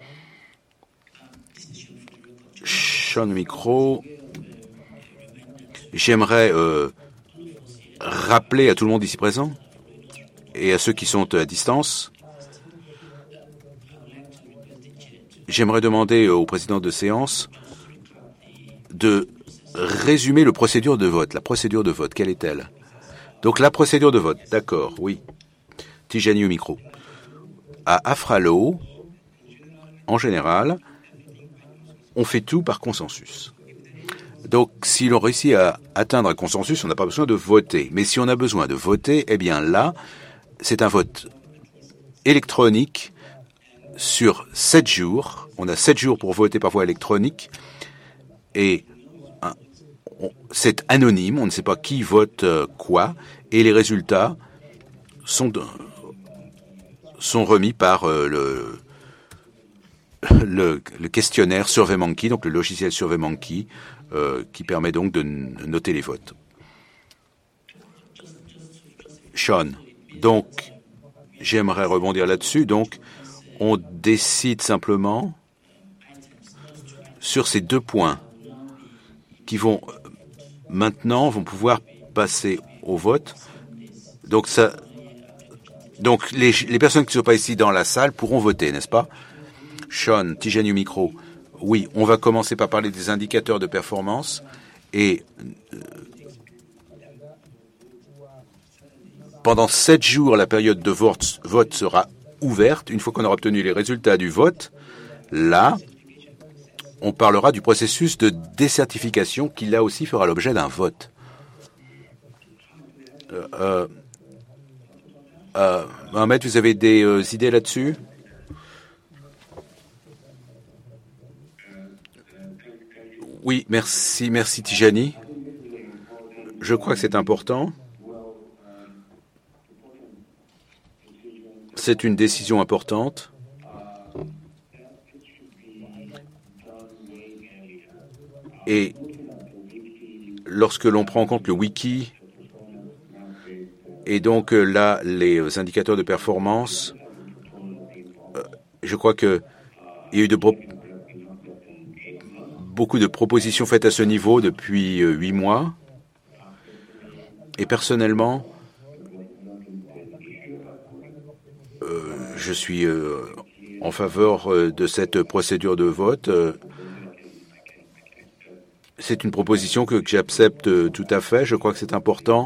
Sean micro. J'aimerais euh, rappeler à tout le monde ici présent et à ceux qui sont à distance. J'aimerais demander au président de séance de résumer le procédure de vote. La procédure de vote, quelle est-elle? Donc la procédure de vote, d'accord, oui. Tijani au micro. À Afralo, en général, on fait tout par consensus. Donc si l'on réussit à atteindre un consensus, on n'a pas besoin de voter. Mais si on a besoin de voter, eh bien là, c'est un vote électronique sur sept jours. On a sept jours pour voter par voie électronique et hein, on, c'est anonyme, on ne sait pas qui vote euh, quoi et les résultats sont, de, sont remis par euh, le, le, le questionnaire SurveyMonkey, donc le logiciel SurveyMonkey euh, qui permet donc de noter les votes. Sean, donc j'aimerais rebondir là-dessus, donc on décide simplement sur ces deux points qui vont maintenant vont pouvoir passer au vote. Donc ça, donc les, les personnes qui ne sont pas ici dans la salle pourront voter, n'est-ce pas? Sean, Tijani au micro. Oui, on va commencer par parler des indicateurs de performance et euh, pendant sept jours, la période de vote, vote sera ouverte. Une fois qu'on aura obtenu les résultats du vote, là, on parlera du processus de décertification qui, là aussi, fera l'objet d'un vote. Euh, euh, euh, Mohamed, vous avez des euh, idées là-dessus? Oui, merci, merci Tijani. Je crois que c'est important. C'est une décision importante. Et lorsque l'on prend en compte le wiki et donc là les indicateurs de performance, je crois que il y a eu de beaucoup de propositions faites à ce niveau depuis euh, huit mois. Et personnellement, euh, je suis euh, en faveur euh, de cette procédure de vote. Euh, c'est une proposition que, que j'accepte euh, tout à fait. Je crois que c'est important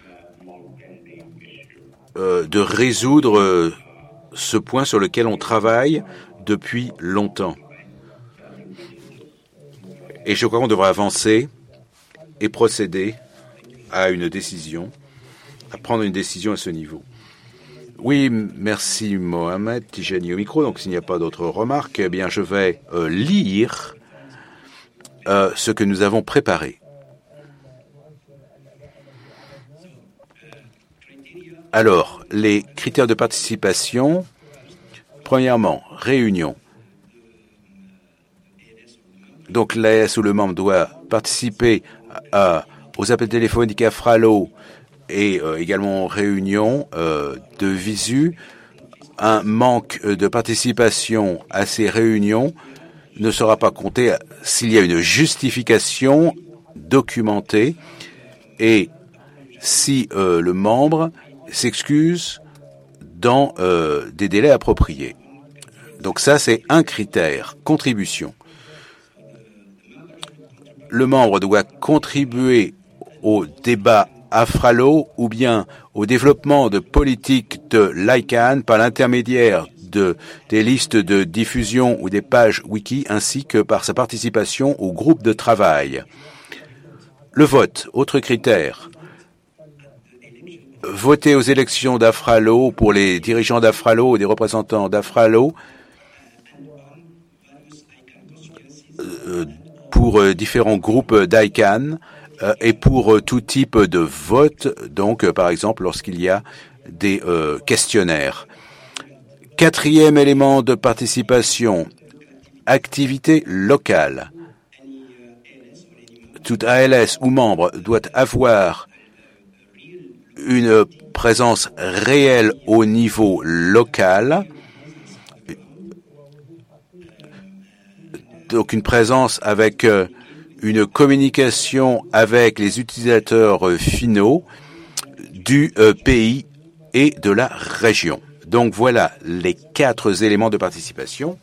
euh, de résoudre euh, ce point sur lequel on travaille depuis longtemps. Et je crois qu'on devrait avancer et procéder à une décision, à prendre une décision à ce niveau. Oui, merci Mohamed Tijani au micro. Donc s'il n'y a pas d'autres remarques, eh bien je vais euh, lire euh, ce que nous avons préparé. Alors, les critères de participation. Premièrement, réunion. Donc l'A S ou le membre doit participer à aux appels téléphoniques à Fralo et euh, également aux réunions euh, de visu. Un manque de participation à ces réunions ne sera pas compté s'il y a une justification documentée et si euh, le membre s'excuse dans euh, des délais appropriés. Donc ça, c'est un critère, contribution. Le membre doit contribuer au débat AFRALO ou bien au développement de politiques de l'I C A N par l'intermédiaire de, des listes de diffusion ou des pages wiki ainsi que par sa participation au groupe de travail. Le vote, autre critère. Voter aux élections d'AFRALO pour les dirigeants d'AFRALO ou des représentants d'AFRALO euh, pour euh, différents groupes d'I C A N euh, et pour euh, tout type de vote, donc euh, par exemple lorsqu'il y a des euh, questionnaires. Quatrième élément de participation, activité locale. Tout A L S ou membre doit avoir une présence réelle au niveau local, donc une présence avec euh, une communication avec les utilisateurs euh, finaux du euh, pays et de la région. Donc voilà les quatre éléments de participation.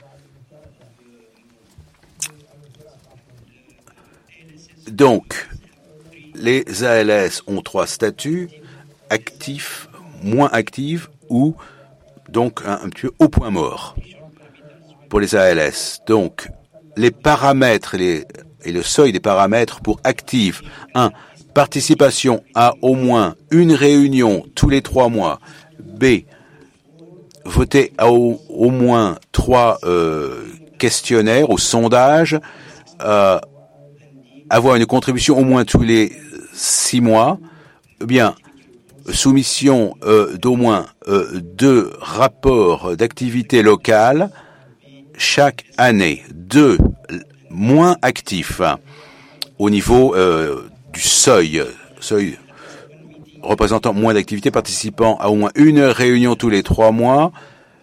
Donc, les A L S ont trois statuts, actifs, moins actifs ou donc un, un petit peu au point mort pour les A L S. Donc, les paramètres les, et le seuil des paramètres pour actifs. un. Participation à au moins une réunion tous les trois mois. B. Voter à au, au moins trois euh, questionnaires ou sondages. Euh, avoir une contribution au moins tous les six mois. Eh bien, soumission euh, d'au moins euh, deux rapports d'activité locale chaque année. Deux, moins actifs au niveau euh, du seuil, seuil représentant moins d'activités, participant à au moins une réunion tous les trois mois.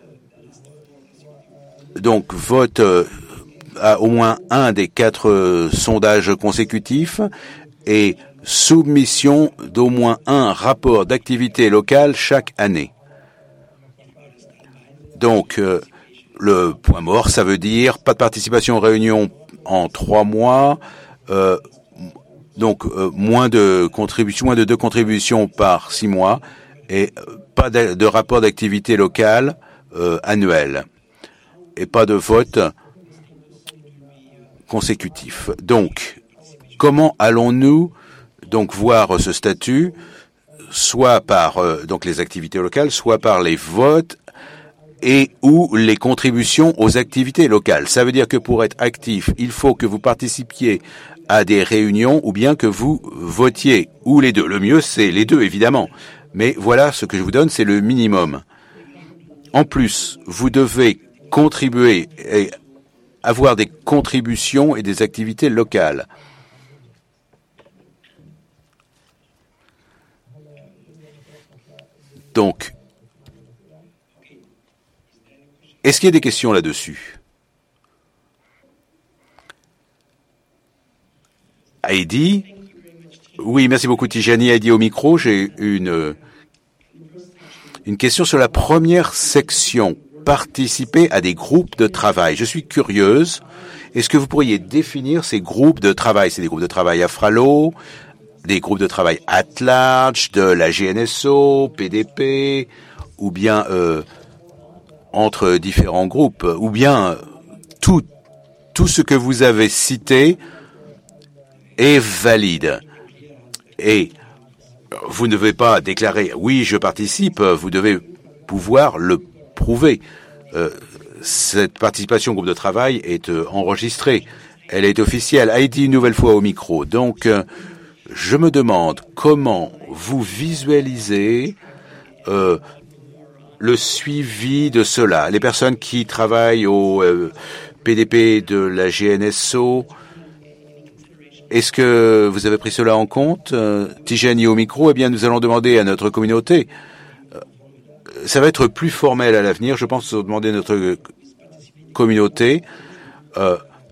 Donc, vote euh, à au moins un des quatre euh, sondages consécutifs et soumission d'au moins un rapport d'activité locale chaque année. Donc, euh, le point mort, ça veut dire pas de participation aux réunions en trois mois, euh, donc euh, moins de contributions, moins de deux contributions par six mois et euh, pas de, de rapport d'activité locale euh, annuel et pas de vote consécutif. Donc, comment allons-nous donc voir ce statut, soit par euh, donc les activités locales, soit par les votes et ou les contributions aux activités locales. Ça veut dire que pour être actif, il faut que vous participiez à des réunions ou bien que vous votiez, ou les deux. Le mieux, c'est les deux, évidemment. Mais voilà, ce que je vous donne, c'est le minimum. En plus, vous devez contribuer et avoir des contributions et des activités locales. Donc, est-ce qu'il y a des questions là-dessus? Heidi. Oui, merci beaucoup Tijani. Heidi au micro. J'ai une, une question sur la première section. Participer à des groupes de travail. Je suis curieuse. Est-ce que vous pourriez définir ces groupes de travail? C'est des groupes de travail Afralo, des groupes de travail at large, de la G N S O, P D P, ou bien euh, entre différents groupes, ou bien tout, tout ce que vous avez cité est valide. Et vous ne devez pas déclarer « oui, je participe », vous devez pouvoir le prouver. Euh, cette participation au groupe de travail est euh, enregistrée. Elle est officielle. Heidi, une nouvelle fois au micro. Donc, euh, je me demande comment vous visualisez euh, le suivi de cela. Les personnes qui travaillent au euh, P D P de la G N S O, est-ce que vous avez pris cela en compte? euh, Tijani au micro, eh bien, nous allons demander à notre communauté. Euh, ça va être plus formel à l'avenir. Je pense demander à notre communauté euh,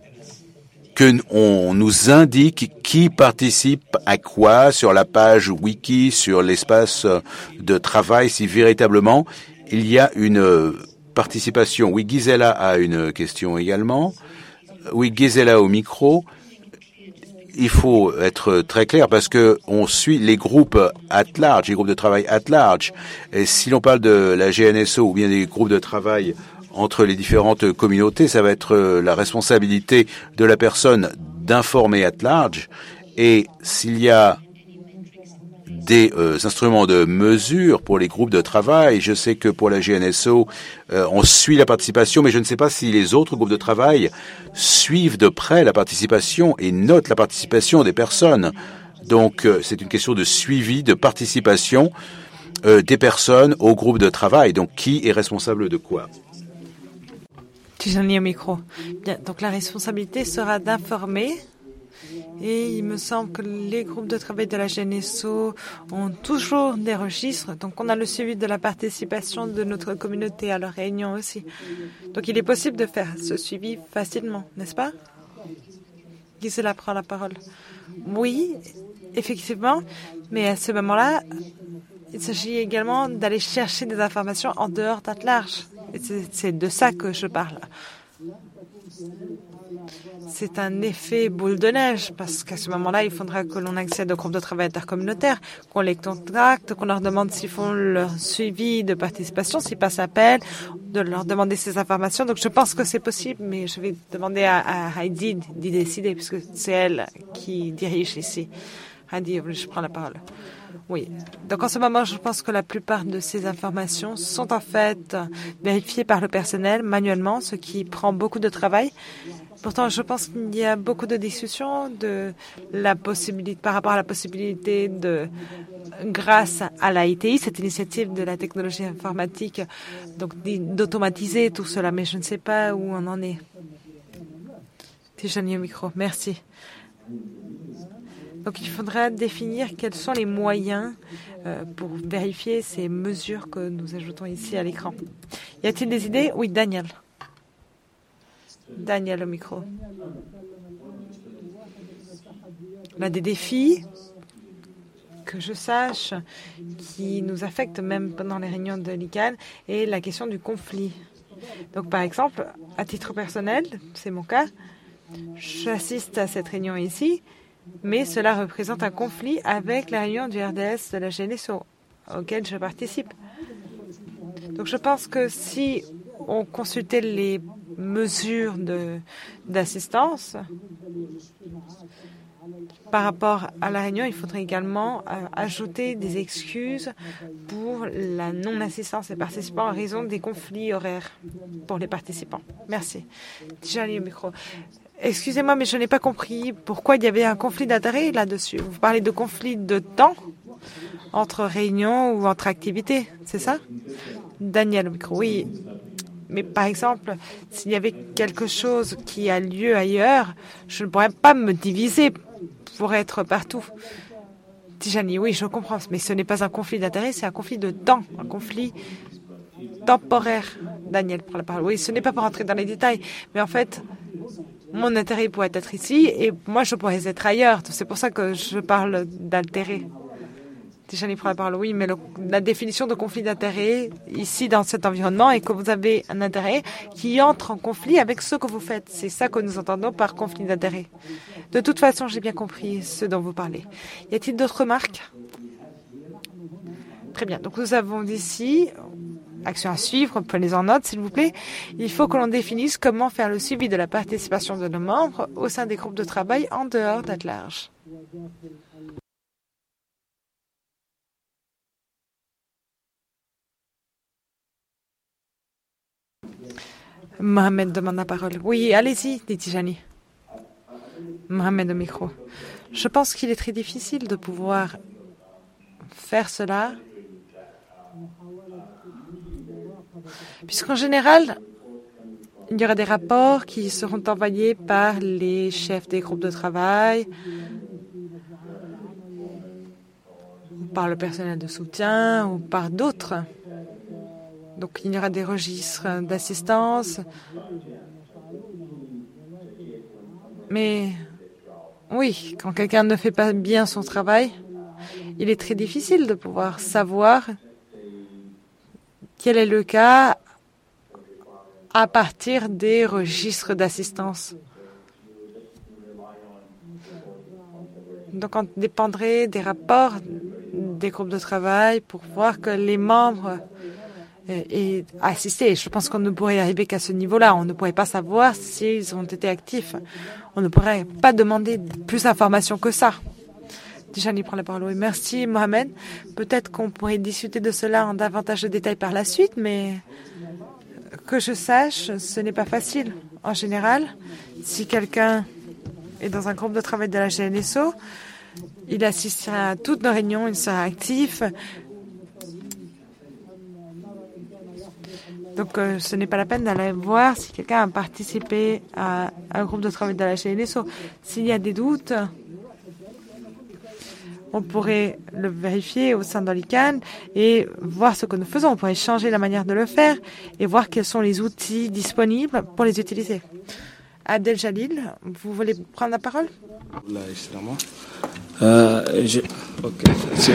qu'on nous indique qui participe à quoi sur la page wiki, sur l'espace de travail, si véritablement il y a une participation. Oui, Gisela a une question également. Oui, Gisela au micro. Il faut être très clair parce que on suit les groupes at large, les groupes de travail at large. Et si l'on parle de la G N S O ou bien des groupes de travail entre les différentes communautés, ça va être la responsabilité de la personne d'informer at large. Et s'il y a des euh, instruments de mesure pour les groupes de travail, je sais que pour la G N S O, euh, on suit la participation, mais je ne sais pas si les autres groupes de travail suivent de près la participation et notent la participation des personnes. Donc, euh, c'est une question de suivi, de participation euh, des personnes au groupe de travail. Donc, qui est responsable de quoi? Tijani au micro. Bien, donc la responsabilité sera d'informer. Et il me semble que les groupes de travail de la G N S O ont toujours des registres. Donc, on a le suivi de la participation de notre communauté à leurs réunions aussi. Donc, il est possible de faire ce suivi facilement, n'est-ce pas? Gisela prend la parole. Oui, effectivement. Mais à ce moment-là, il s'agit également d'aller chercher des informations en dehors d'at large. Et c'est de ça que je parle. C'est un effet boule de neige parce qu'à ce moment-là, il faudra que l'on accède aux groupes de travail intercommunautaires, qu'on les contacte, qu'on leur demande s'ils font leur suivi de participation, s'ils passent appel, de leur demander ces informations. Donc, je pense que c'est possible, mais je vais demander à, à Heidi d'y décider puisque c'est elle qui dirige ici. Heidi, je prends la parole. Oui. Donc, en ce moment, je pense que la plupart de ces informations sont en fait vérifiées par le personnel manuellement, ce qui prend beaucoup de travail. Pourtant, je pense qu'il y a beaucoup de discussions de la possibilité, par rapport à la possibilité de, grâce à l'I T I, cette initiative de la technologie informatique, donc d'automatiser tout cela, mais je ne sais pas où on en est. Tijani au micro, merci. Donc, il faudra définir quels sont les moyens euh, pour vérifier ces mesures que nous ajoutons ici à l'écran. Y a-t-il des idées? Oui, Daniel. Daniel au micro. On a des défis, que je sache, qui nous affectent même pendant les réunions de l'I C A N, et la question du conflit. Donc, par exemple, à titre personnel, c'est mon cas, j'assiste à cette réunion ici, mais cela représente un conflit avec la réunion du R D S de la G N S O, auquel je participe. Donc, je pense que si on consultait les mesures d'assistance par rapport à la réunion, il faudrait également euh, ajouter des excuses pour la non-assistance des participants en raison des conflits horaires pour les participants. Merci. J'allais au micro. Excusez-moi, mais je n'ai pas compris pourquoi il y avait un conflit d'intérêt là-dessus. Vous parlez de conflit de temps entre réunions ou entre activités, c'est ça? Daniel au micro, oui. Mais par exemple, s'il y avait quelque chose qui a lieu ailleurs, je ne pourrais pas me diviser pour être partout. Tijani, oui, je comprends, mais ce n'est pas un conflit d'intérêt, c'est un conflit de temps, un conflit temporaire. Daniel prend la parole. Oui, ce n'est pas pour entrer dans les détails, mais en fait, mon intérêt pourrait être ici et moi, je pourrais être ailleurs. C'est pour ça que je parle d'intérêt. Déjà, il prend la parole. Oui, mais le, la définition de conflit d'intérêt ici, dans cet environnement, est que vous avez un intérêt qui entre en conflit avec ce que vous faites. C'est ça que nous entendons par conflit d'intérêt. De toute façon, j'ai bien compris ce dont vous parlez. Y a-t-il d'autres remarques? Très bien. Donc, nous avons ici, action à suivre, prenez en note, s'il vous plaît. Il faut que l'on définisse comment faire le suivi de la participation de nos membres au sein des groupes de travail en dehors d'At-Large. Mohamed demande la parole. Oui, allez-y, dit Tijani. Mohamed au micro. Je pense qu'il est très difficile de pouvoir faire cela, puisqu'en général, il y aura des rapports qui seront envoyés par les chefs des groupes de travail, par le personnel de soutien ou par d'autres. Donc, il y aura des registres d'assistance. Mais oui, quand quelqu'un ne fait pas bien son travail, il est très difficile de pouvoir savoir quel est le cas à partir des registres d'assistance. Donc, on dépendrait des rapports des groupes de travail pour voir que les membres et assister. Je pense qu'on ne pourrait arriver qu'à ce niveau-là. On ne pourrait pas savoir s'ils ont été actifs. On ne pourrait pas demander plus d'informations que ça. Déjà, il prend la parole. Oui, merci, Mohamed. Peut-être qu'on pourrait discuter de cela en davantage de détails par la suite, mais que je sache, ce n'est pas facile. En général, si quelqu'un est dans un groupe de travail de la G N S O, il assistera à toutes nos réunions, il sera actif. Donc, euh, ce n'est pas la peine d'aller voir si quelqu'un a participé à un groupe de travail de la G N S O. S'il y a des doutes, on pourrait le vérifier au sein de l'I C A N et voir ce que nous faisons. On pourrait changer la manière de le faire et voir quels sont les outils disponibles pour les utiliser. Abdel Jalil, vous voulez prendre la parole? Euh, je... okay.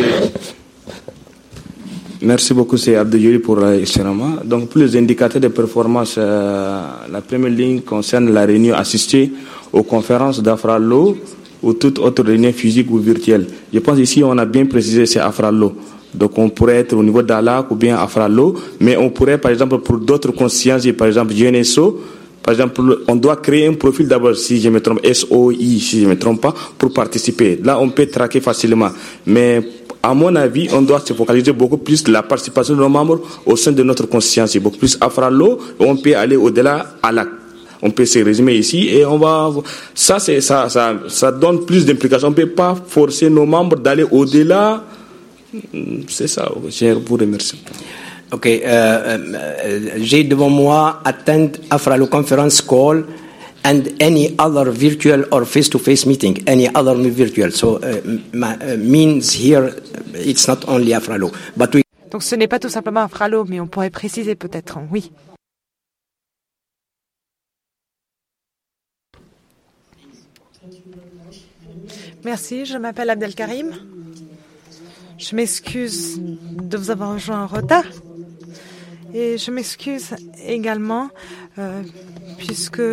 Merci beaucoup, c'est Abdel pour l'Istirama. Donc, pour les indicateurs de performance, euh, la première ligne concerne la réunion assistée aux conférences d'Afralo ou toute autre réunion physique ou virtuelle. Je pense ici, on a bien précisé, c'est Afralo. Donc, on pourrait être au niveau d'Alak ou bien Afralo, mais on pourrait, par exemple, pour d'autres consciences, par exemple, G N S O, par exemple, on doit créer un profil d'abord, si je me trompe, S O I, si je me trompe pas, pour participer. Là, on peut traquer facilement. Mais, à mon avis, on doit se focaliser beaucoup plus sur la participation de nos membres au sein de notre conscience. Beaucoup plus Afralo, on peut aller au-delà à la. On peut se résumer ici et on va. Ça, c'est ça, ça, ça donne plus d'implications. On ne peut pas forcer nos membres d'aller au-delà. C'est ça. Je vous remercie. Ok, euh, euh, j'ai devant moi attend Afralo conference call and any other virtual or face-to-face meeting, any other virtual. So uh, ma, uh, means here it's not only Afralo, but we. Donc ce n'est pas tout simplement Afralo, mais on pourrait préciser peut-être, oui. Merci, je m'appelle Abdelkarim. Je m'excuse de vous avoir rejoint en retard. Et je m'excuse également euh, puisque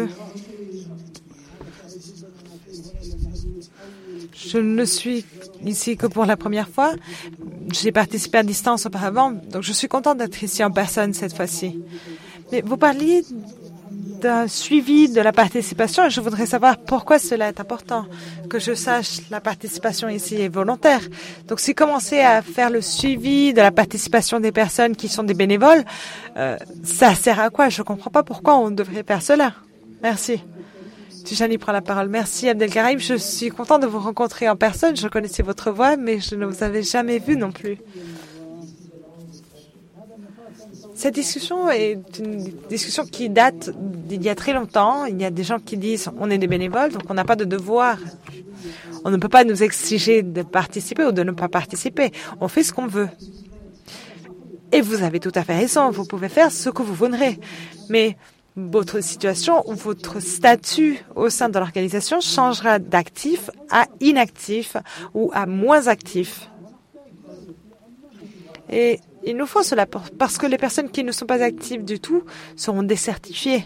je ne suis ici que pour la première fois. J'ai participé à distance auparavant, donc je suis contente d'être ici en personne cette fois-ci. Mais vous parliez d'un suivi de la participation et je voudrais savoir pourquoi cela est important. Que je sache, la participation ici est volontaire. Donc, si commencer à faire le suivi de la participation des personnes qui sont des bénévoles, euh, ça sert à quoi? Je ne comprends pas pourquoi on devrait faire cela. Merci. Tijani prend la parole. Merci Abdelkarim. Je suis content de vous rencontrer en personne. Je connaissais votre voix, mais je ne vous avais jamais vu non plus. Cette discussion est une discussion qui date d'il y a très longtemps. Il y a des gens qui disent on est des bénévoles, donc on n'a pas de devoir. On ne peut pas nous exiger de participer ou de ne pas participer. On fait ce qu'on veut. Et vous avez tout à fait raison. Vous pouvez faire ce que vous voudrez. Mais votre situation ou votre statut au sein de l'organisation changera d'actif à inactif ou à moins actif. Et il nous faut cela parce que les personnes qui ne sont pas actives du tout seront décertifiées.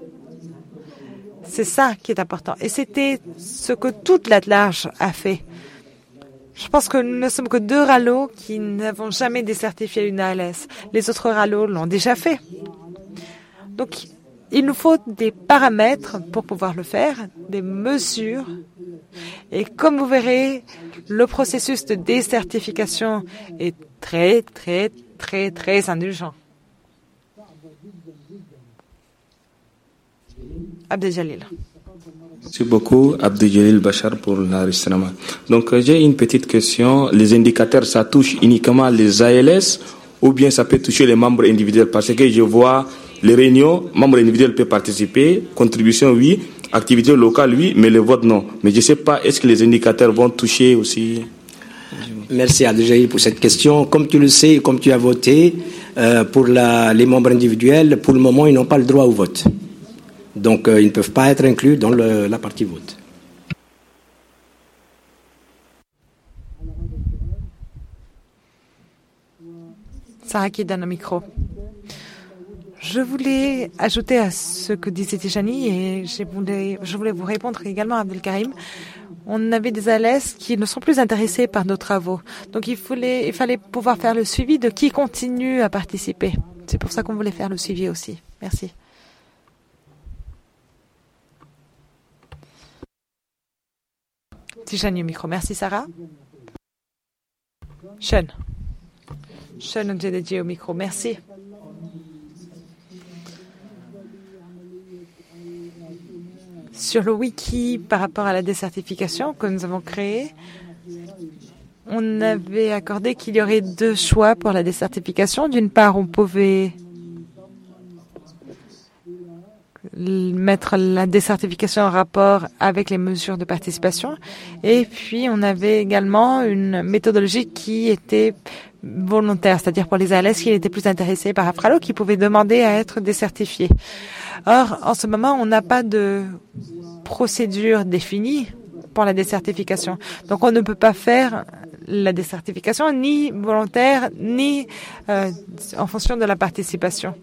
C'est ça qui est important. Et c'était ce que toute l'attelage a fait. Je pense que nous ne sommes que deux R A L O qui n'avons jamais décertifié une A L S. Les autres R A L O l'ont déjà fait. Donc, il nous faut des paramètres pour pouvoir le faire, des mesures. Et comme vous verrez, le processus de décertification est très, très, très, très indulgent. Abdeljalil. Merci beaucoup, Abdeljalil Bachar, pour l'enregistrement. Donc, euh, j'ai une petite question. Les indicateurs, ça touche uniquement les A L S ou bien ça peut toucher les membres individuels? Parce que je vois les réunions, membres individuels peuvent participer, contribution, oui, activité locale, oui, mais le vote, non. Mais je ne sais pas, est-ce que les indicateurs vont toucher aussi? Merci Abdeljalil pour cette question. Comme tu le sais, comme tu as voté, euh, pour la, les membres individuels, pour le moment, ils n'ont pas le droit au vote. Donc, euh, ils ne peuvent pas être inclus dans le, la partie vote. Sarah qui donne le micro. Je voulais ajouter à ce que disait Tijani et je voulais, je voulais vous répondre également à Abdelkarim. On avait des A L S qui ne sont plus intéressés par nos travaux. Donc, il fallait, il fallait pouvoir faire le suivi de qui continue à participer. C'est pour ça qu'on voulait faire le suivi aussi. Merci. Tijani au micro. Merci Sarah. Sean. Sean Ndjedje au micro. Merci. Sur le wiki par rapport à la décertification que nous avons créé, on avait accordé qu'il y aurait deux choix pour la décertification. D'une part, on pouvait mettre la décertification en rapport avec les mesures de participation. Et puis, on avait également une méthodologie qui était volontaire, c'est-à-dire pour les A L S qui étaient plus intéressés par Afralo, qui pouvaient demander à être décertifiés. Or, en ce moment, on n'a pas de procédure définie pour la décertification. Donc, on ne peut pas faire la décertification ni volontaire, ni euh, en fonction de la participation.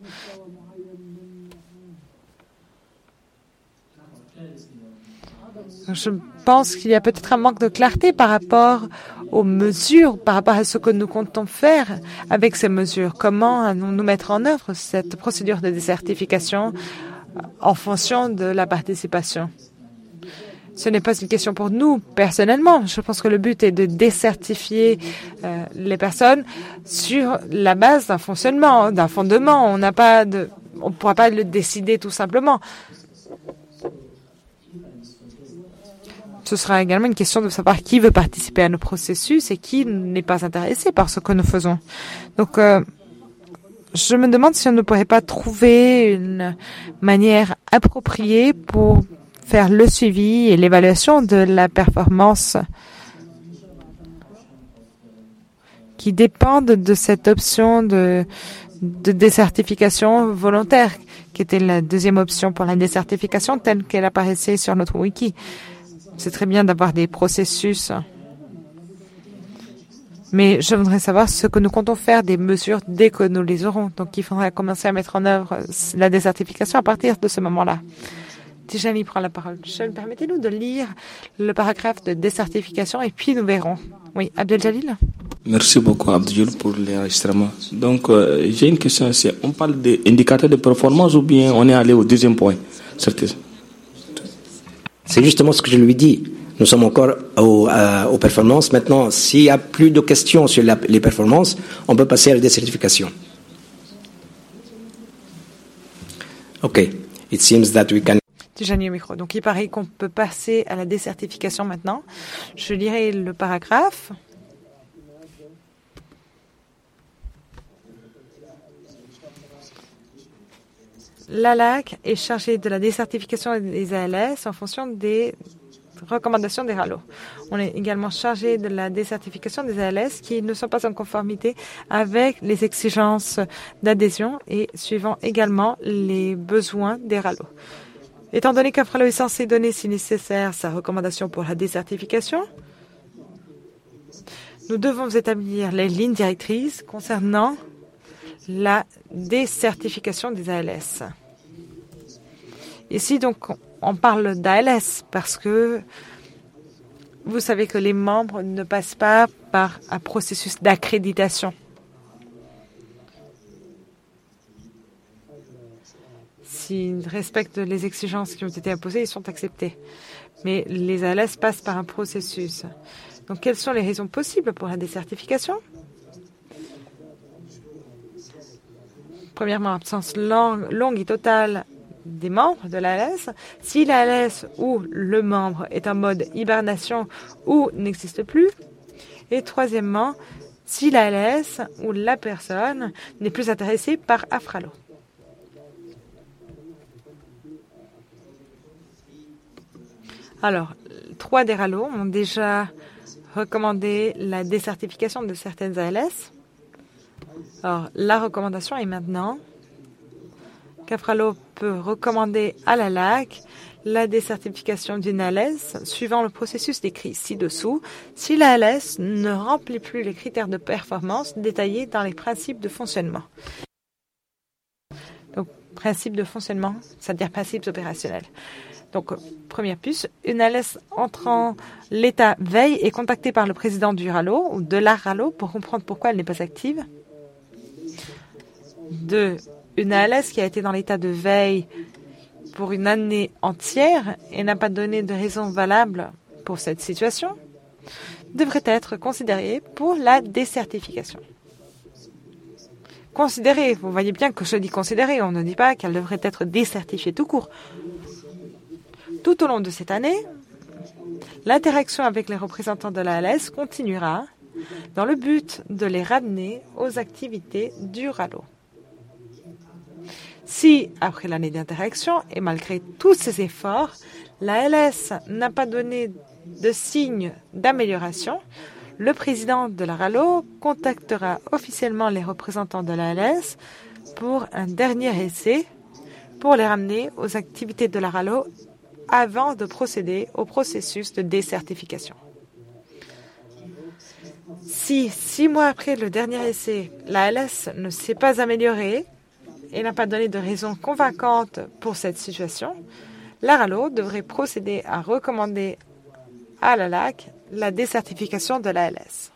Je pense qu'il y a peut-être un manque de clarté par rapport aux mesures, par rapport à ce que nous comptons faire avec ces mesures. Comment allons-nous mettre en œuvre cette procédure de décertification en fonction de la participation? Ce n'est pas une question pour nous personnellement. Je pense que le but est de décertifier euh, les personnes sur la base d'un fonctionnement, d'un fondement. On n'a pas de, on ne pourra pas le décider tout simplement. Ce sera également une question de savoir qui veut participer à nos processus et qui n'est pas intéressé par ce que nous faisons. Donc, euh, je me demande si on ne pourrait pas trouver une manière appropriée pour faire le suivi et l'évaluation de la performance qui dépendent de cette option de, de décertification volontaire, qui était la deuxième option pour la décertification telle qu'elle apparaissait sur notre wiki. C'est très bien d'avoir des processus, mais je voudrais savoir ce que nous comptons faire des mesures dès que nous les aurons. Donc, il faudra commencer à mettre en œuvre la décertification à partir de ce moment-là. Tijani prend la parole. Permettez-nous de lire le paragraphe de décertification et puis nous verrons. Oui, Abdeljalil. Merci beaucoup, Abdeljalil, pour l'enregistrement. Donc, euh, j'ai une question. C'est, on parle d'indicateurs de performance ou bien on est allé au deuxième point? C'est justement ce que je lui dis. Nous sommes encore aux, euh, aux performances. Maintenant, s'il n'y a plus de questions sur la, les performances, on peut passer à la décertification. OK. It seems that we can... Tijani au micro. Donc, il paraît qu'on peut passer à la décertification maintenant. Je lirai le paragraphe. L'A L A C est chargée de la décertification des A L S en fonction des recommandation des R A L O. On est également chargé de la décertification des A L S qui ne sont pas en conformité avec les exigences d'adhésion et suivant également les besoins des R A L O. Étant donné qu'un R A L O est censé donner, si nécessaire, sa recommandation pour la décertification, nous devons établir les lignes directrices concernant la décertification des A L S. Ici, donc, on parle d'A L S parce que vous savez que les membres ne passent pas par un processus d'accréditation. S'ils respectent les exigences qui ont été imposées, ils sont acceptés. Mais les A L S passent par un processus. Donc, quelles sont les raisons possibles pour la décertification? Premièrement, absence longue, longue et totale des membres de l'A L S. Si l'A L S ou le membre est en mode hibernation ou n'existe plus. Et troisièmement, si l'A L S ou la personne n'est plus intéressée par un R A L O. Alors, trois des R A L O ont déjà recommandé la décertification de certaines A L S. Alors, la recommandation est maintenant qu'un R A L O peut recommander à la L A C la décertification d'une A L S suivant le processus décrit ci-dessous si la L S ne remplit plus les critères de performance détaillés dans les principes de fonctionnement. Donc, principes de fonctionnement, c'est-à-dire principes opérationnels. Donc, première puce, une A L S entrant l'état veille est contactée par le président du R A L O ou de la R A L O pour comprendre pourquoi elle n'est pas active. Deux, une A L S qui a été dans l'état de veille pour une année entière et n'a pas donné de raison valable pour cette situation devrait être considérée pour la décertification. Considérée, vous voyez bien que je dis considérée, on ne dit pas qu'elle devrait être décertifiée tout court. Tout au long de cette année, l'interaction avec les représentants de la A L S continuera dans le but de les ramener aux activités du R A L O. Si, après l'année d'interaction, et malgré tous ces efforts, la L S n'a pas donné de signe d'amélioration, le président de la R A L O contactera officiellement les représentants de la L S pour un dernier essai pour les ramener aux activités de la R A L O avant de procéder au processus de décertification. Si, six mois après le dernier essai, la L S ne s'est pas améliorée et n'a pas donné de raison convaincante pour cette situation, la R A L O devrait procéder à recommander à la L A C la décertification de la L S.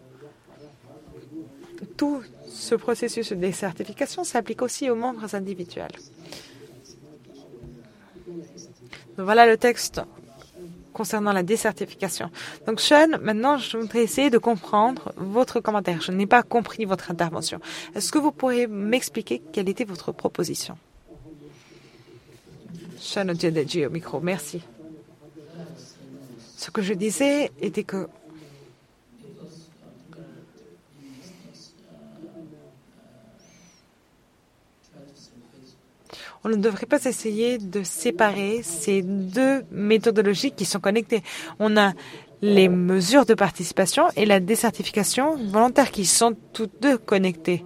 Tout ce processus de décertification s'applique aussi aux membres individuels. Donc voilà le texte concernant la décertification. Donc, Sean, maintenant, je voudrais essayer de comprendre votre commentaire. Je n'ai pas compris votre intervention. Est-ce que vous pourriez m'expliquer quelle était votre proposition? Sean Ojedji au micro. Merci. Ce que je disais était que on ne devrait pas essayer de séparer ces deux méthodologies qui sont connectées. On a les mesures de participation et la décertification volontaire qui sont toutes deux connectées.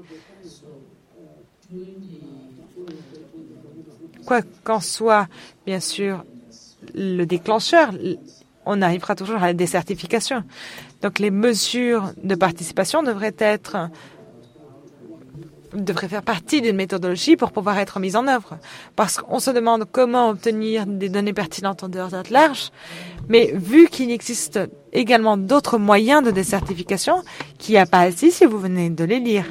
Quoi qu'en soit, bien sûr, le déclencheur, on arrivera toujours à la décertification. Donc, les mesures de participation devraient être devrait faire partie d'une méthodologie pour pouvoir être mise en œuvre. Parce qu'on se demande comment obtenir des données pertinentes en dehors d'un large, mais vu qu'il existe également d'autres moyens de décertification qui apparaissent ici si vous venez de les lire,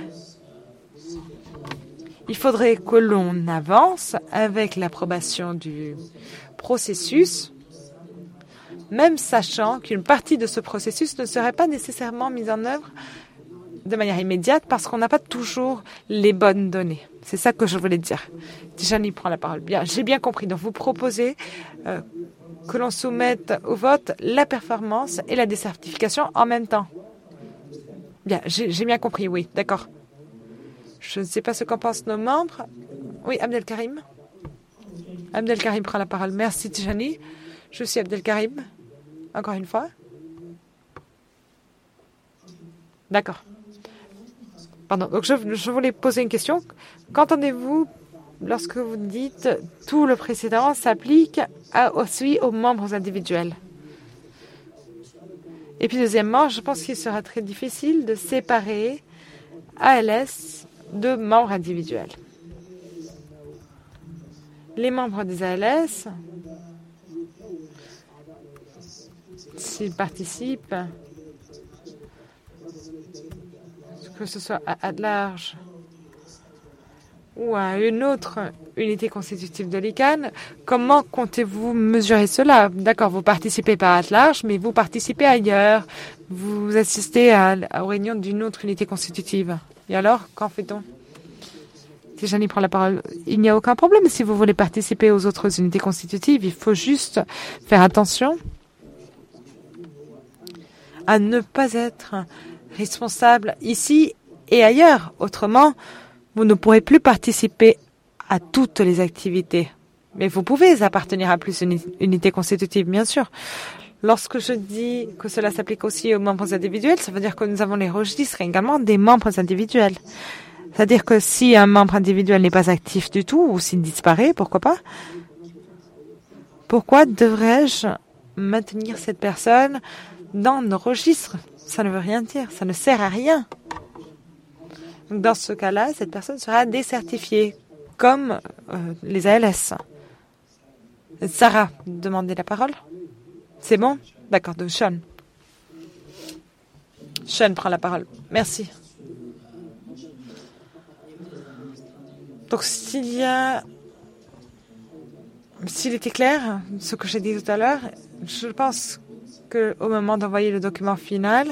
il faudrait que l'on avance avec l'approbation du processus, même sachant qu'une partie de ce processus ne serait pas nécessairement mise en œuvre de manière immédiate parce qu'on n'a pas toujours les bonnes données. C'est ça que je voulais dire. Tijani prend la parole. Bien, j'ai bien compris. Donc, vous proposez euh, que l'on soumette au vote la performance et la décertification en même temps. Bien, j'ai bien compris, oui, d'accord. Je ne sais pas ce qu'en pensent nos membres. Oui, Abdelkarim. Abdelkarim prend la parole. Merci, Tijani. Je suis Abdelkarim. Encore une fois. D'accord. Pardon. Donc, je, je voulais poser une question. Qu'entendez-vous lorsque vous dites tout le précédent s'applique aussi aux membres individuels? Et puis, deuxièmement, je pense qu'il sera très difficile de séparer A L S de membres individuels. Les membres des A L S, s'ils participent, que ce soit à at large ou à une autre unité constitutive de l'I C A N, comment comptez-vous mesurer cela? D'accord, vous participez pas à at large, mais vous participez ailleurs. Vous assistez à, à aux réunions d'une autre unité constitutive. Et alors, qu'en fait-on? Si Janie prend la parole, il n'y a aucun problème. Si vous voulez participer aux autres unités constitutives, il faut juste faire attention à ne pas être responsable ici et ailleurs. Autrement, vous ne pourrez plus participer à toutes les activités. Mais vous pouvez appartenir à plus d'une unité constitutive, bien sûr. Lorsque je dis que cela s'applique aussi aux membres individuels, ça veut dire que nous avons les registres également des membres individuels. C'est-à-dire que si un membre individuel n'est pas actif du tout, ou s'il disparaît, pourquoi pas? Pourquoi devrais-je maintenir cette personne dans nos registres? Ça ne veut rien dire, ça ne sert à rien. Donc dans ce cas-là, cette personne sera décertifiée, comme euh, les A L S. Sarah, demandez la parole. C'est bon? D'accord, donc Sean. Sean prend la parole. Merci. Donc s'il y a... S'il était clair, ce que j'ai dit tout à l'heure, je pense qu'au moment d'envoyer le document final,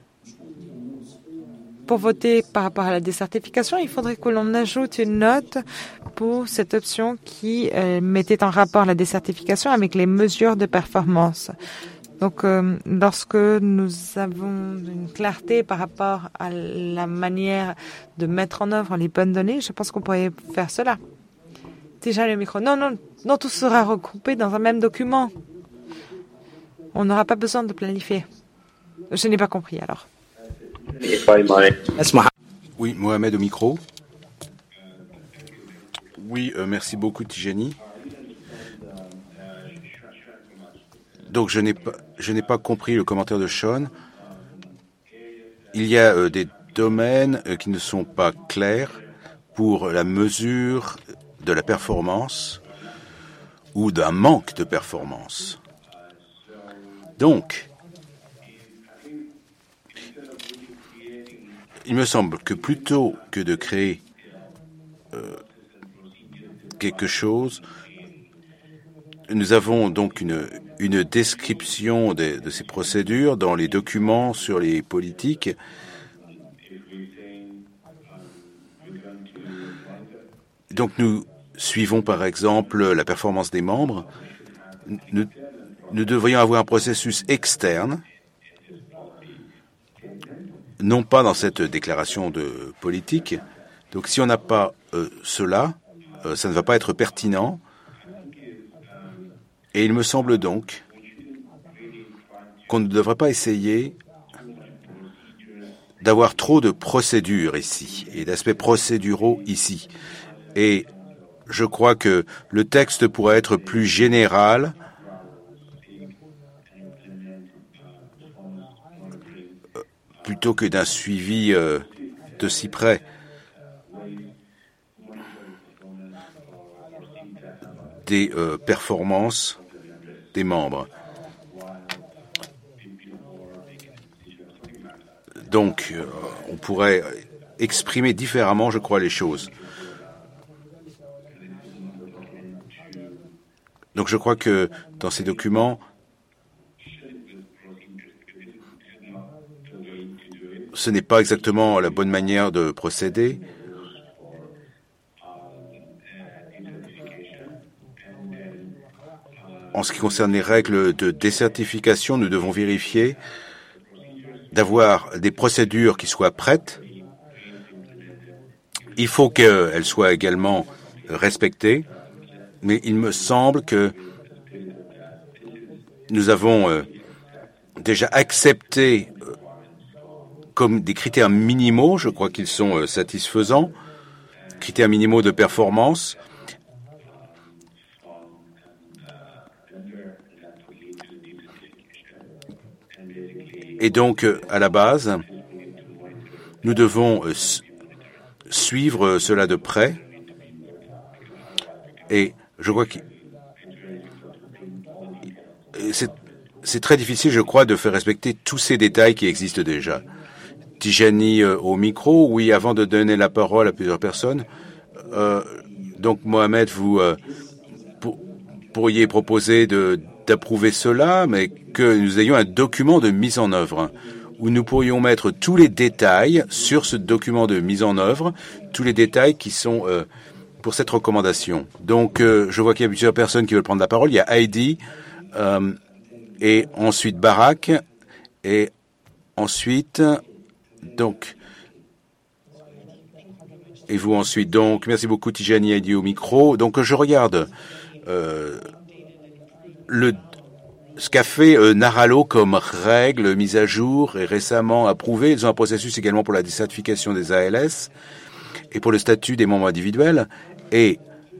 pour voter par rapport à la décertification, il faudrait que l'on ajoute une note pour cette option qui euh, mettait en rapport la décertification avec les mesures de performance. Donc, euh, lorsque nous avons une clarté par rapport à la manière de mettre en œuvre les bonnes données, je pense qu'on pourrait faire cela. Déjà le micro. Non, non, non, tout sera regroupé dans un même document. On n'aura pas besoin de planifier. Je n'ai pas compris alors. Oui, Mohamed au micro. Oui, euh, merci beaucoup Tijani. Donc je n'ai pas, je n'ai pas compris le commentaire de Sean. Il y a euh, des domaines euh, qui ne sont pas clairs pour la mesure de la performance ou d'un manque de performance. Donc, il me semble que plutôt que de créer euh, quelque chose, nous avons donc une, une description de, de ces procédures dans les documents sur les politiques. Donc nous suivons par exemple la performance des membres. Nous, nous devrions avoir un processus externe, non pas dans cette déclaration de politique. Donc si on n'a pas euh, cela, euh, ça ne va pas être pertinent. Et il me semble donc qu'on ne devrait pas essayer d'avoir trop de procédures ici et d'aspects procéduraux ici. Et je crois que le texte pourrait être plus général plutôt que d'un suivi euh, de si près. Des euh, performances des membres. Donc, euh, on pourrait exprimer différemment, je crois, les choses. Donc, je crois que dans ces documents, ce n'est pas exactement la bonne manière de procéder. En ce qui concerne les règles de décertification, nous devons vérifier d'avoir des procédures qui soient prêtes. Il faut qu'elles soient également respectées, mais il me semble que nous avons déjà acceptés euh, comme des critères minimaux. Je crois qu'ils sont euh, satisfaisants, critères minimaux de performance. Et donc, euh, à la base, nous devons euh, suivre euh, cela de près. Et je crois que c'est, c'est très difficile, je crois, de faire respecter tous ces détails qui existent déjà. Tijani euh, au micro, oui, avant de donner la parole à plusieurs personnes. Euh, donc, Mohamed, vous euh, pour, pourriez proposer de, d'approuver cela, mais que nous ayons un document de mise en œuvre où nous pourrions mettre tous les détails sur ce document de mise en œuvre, tous les détails qui sont euh, pour cette recommandation. Donc, euh, je vois qu'il y a plusieurs personnes qui veulent prendre la parole. Il y a Heidi, euh, et ensuite Barak, et ensuite, donc, et vous ensuite. Donc, merci beaucoup Tijani, Heidi au micro. Donc, je regarde euh, le ce qu'a fait euh, Naralo comme règle mise à jour et récemment approuvée. Ils ont un processus également pour la décertification des A L S et pour le statut des membres individuels. Et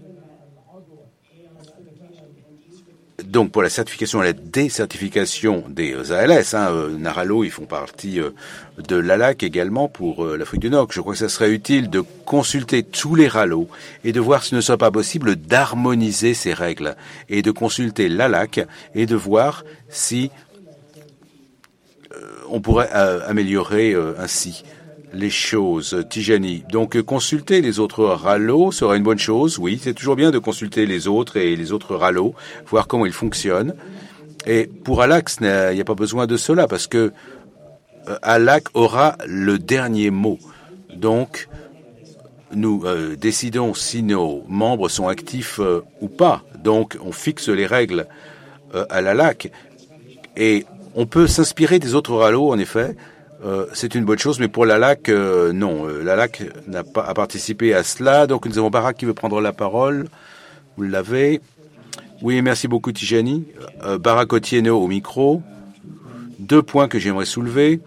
donc, pour la certification et la décertification des A L S, hein, euh, Naralo, ils font partie euh, de l'A L A C également pour euh, l'Afrique du Nord. Je crois que ça serait utile de consulter tous les R A L O et de voir s'il ne soit pas possible d'harmoniser ces règles et de consulter l'A L A C et de voir si euh, on pourrait euh, améliorer euh, ainsi les choses. Tijani. Donc, euh, consulter les autres R A L O serait une bonne chose. Oui, c'est toujours bien de consulter les autres et les autres R A L O, voir comment ils fonctionnent. Et pour A L A C, il n'y a pas besoin de cela parce que euh, A L A C aura le dernier mot. Donc, nous euh, décidons si nos membres sont actifs euh, ou pas. Donc, on fixe les règles euh, à l'A L A C. Et on peut s'inspirer des autres R A L O, en effet. Euh, c'est une bonne chose, mais pour l'A L A C, euh, non. Euh, L'A L A C n'a pas à participer à cela. Donc, nous avons Barak qui veut prendre la parole. Vous l'avez. Oui, merci beaucoup, Tijani. Euh, Barak Otieno au micro. Deux points que j'aimerais soulever.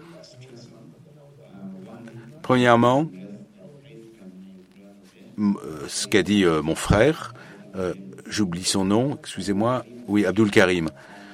Premièrement, m- euh, ce qu'a dit euh, mon frère, euh, j'oublie son nom, excusez-moi. Oui, Abdul Karim.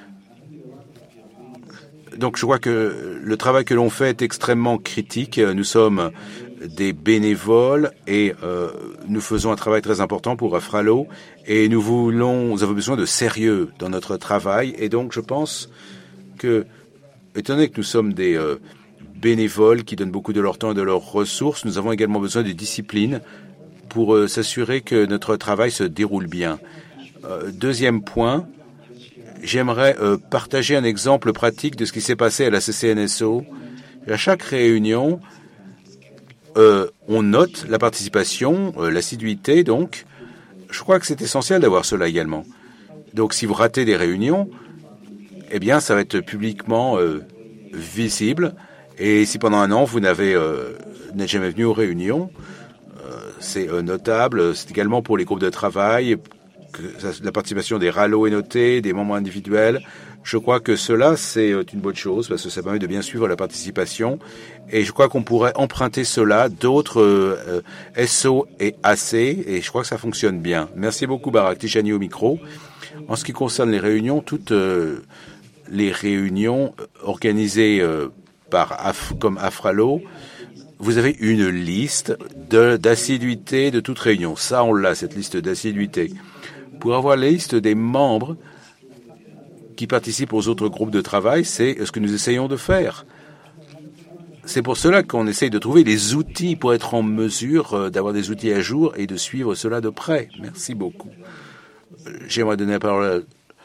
Donc, je crois que le travail que l'on fait est extrêmement critique. Nous sommes des bénévoles et euh, nous faisons un travail très important pour Afralo et nous voulons, nous avons besoin de sérieux dans notre travail. Et donc, je pense que, étant donné que nous sommes des euh, bénévoles qui donnent beaucoup de leur temps et de leurs ressources, nous avons également besoin de discipline pour euh, s'assurer que notre travail se déroule bien. Euh, deuxième point. J'aimerais euh, partager un exemple pratique de ce qui s'est passé à la C C N S O. À chaque réunion, euh, on note la participation, euh, l'assiduité, donc. Je crois que c'est essentiel d'avoir cela également. Donc, si vous ratez des réunions, eh bien, ça va être publiquement euh, visible. Et si pendant un an, vous n'avez euh, n'êtes jamais venu aux réunions, euh, c'est euh, notable. C'est également pour les groupes de travail, que la participation des R A L O est notée, des membres individuels. Je crois que cela, c'est une bonne chose parce que ça permet de bien suivre la participation. Et je crois qu'on pourrait emprunter cela d'autres euh, S O et A C et je crois que ça fonctionne bien. Merci beaucoup, Barak. Tijani au micro. En ce qui concerne les réunions, toutes euh, les réunions organisées euh, par Af, comme Afralo, vous avez une liste de, d'assiduité de toute réunion. Ça, on l'a, cette liste d'assiduité. Pour avoir la liste des membres qui participent aux autres groupes de travail, c'est ce que nous essayons de faire. C'est pour cela qu'on essaye de trouver des outils pour être en mesure d'avoir des outils à jour et de suivre cela de près. Merci beaucoup. J'aimerais donner la parole à...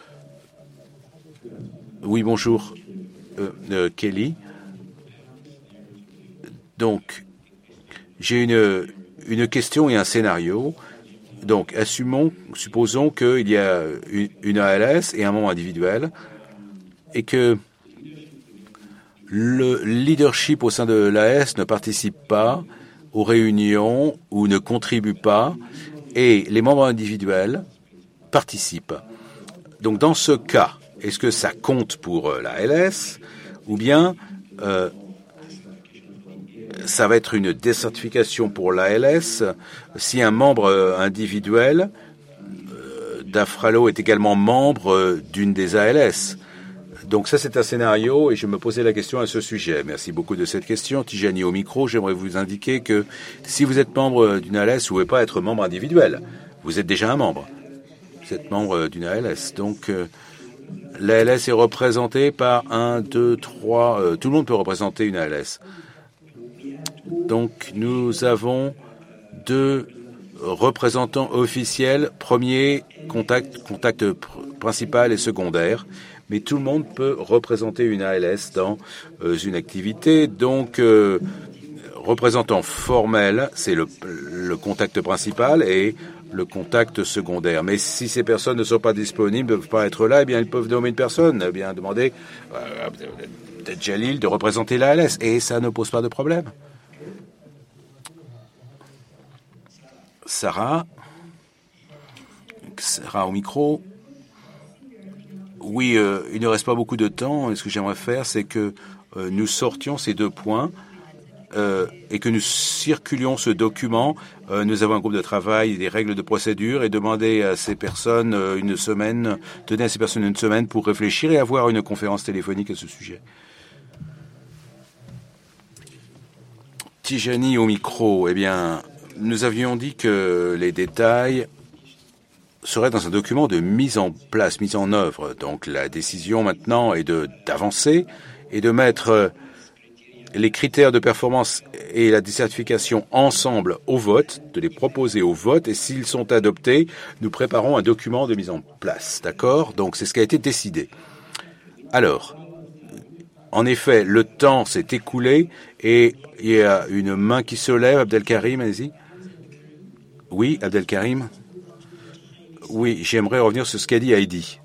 Oui, bonjour, euh, euh, Kelly. Donc, j'ai une, une question et un scénario. Donc, assumons, supposons qu'il y a une, une A L S et un membre individuel et que le leadership au sein de l'A S ne participe pas aux réunions ou ne contribue pas et les membres individuels participent. Donc, dans ce cas, est-ce que ça compte pour la L S ou bien euh, ça va être une décertification pour l'A L S si un membre individuel euh, d'Afralo est également membre euh, d'une des A L S. Donc ça, c'est un scénario et je me posais la question à ce sujet. Merci beaucoup de cette question. Tijani au micro, j'aimerais vous indiquer que si vous êtes membre d'une A L S, vous ne pouvez pas être membre individuel. Vous êtes déjà un membre. Vous êtes membre d'une A L S. Donc euh, l'A L S est représentée par un, deux, trois... Euh, tout le monde peut représenter une A L S. Donc nous avons deux représentants officiels, premier contact, contact pr- principal et secondaire. Mais tout le monde peut représenter une A L S dans euh, une activité. Donc, euh, représentant formel, c'est le, le contact principal et le contact secondaire. Mais si ces personnes ne sont pas disponibles, ne peuvent pas être là, eh bien, ils peuvent nommer une personne, eh bien, demander euh, à Jalil de représenter l'A L S. Et ça ne pose pas de problème. Sarah. Sarah au micro. Oui, euh, il ne reste pas beaucoup de temps. Et ce que j'aimerais faire, c'est que euh, nous sortions ces deux points euh, et que nous circulions ce document. Euh, nous avons un groupe de travail, des règles de procédure et demander à ces personnes euh, une semaine, donner à ces personnes une semaine pour réfléchir et avoir une conférence téléphonique à ce sujet. Tijani au micro. Eh bien, nous avions dit que les détails serait dans un document de mise en place, mise en œuvre. Donc la décision maintenant est de d'avancer et de mettre les critères de performance et la décertification ensemble au vote, de les proposer au vote, et s'ils sont adoptés, nous préparons un document de mise en place. D'accord ? Donc c'est ce qui a été décidé. Alors, en effet, le temps s'est écoulé et il y a une main qui se lève. Abdelkarim, allez-y. Oui, Abdelkarim. Oui, j'aimerais revenir sur ce qu'a dit Heidi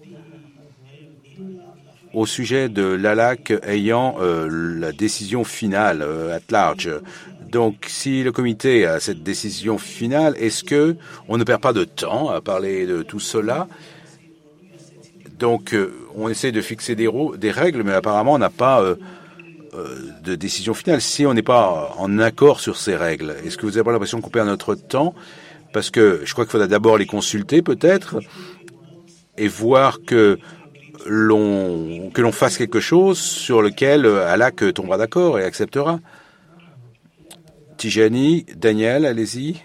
au sujet de l'A L A C ayant euh, la décision finale euh, at large. Donc, si le comité a cette décision finale, est-ce que on ne perd pas de temps à parler de tout cela? Donc, euh, on essaie de fixer des, des règles, mais apparemment, on n'a pas euh, euh, de décision finale. Si on n'est pas en accord sur ces règles, est-ce que vous avez pas l'impression qu'on perd notre temps? Parce que je crois qu'il faudra d'abord les consulter peut-être et voir que l'on que l'on fasse quelque chose sur lequel A L A C tombera d'accord et acceptera. Tijani, Daniel, allez-y.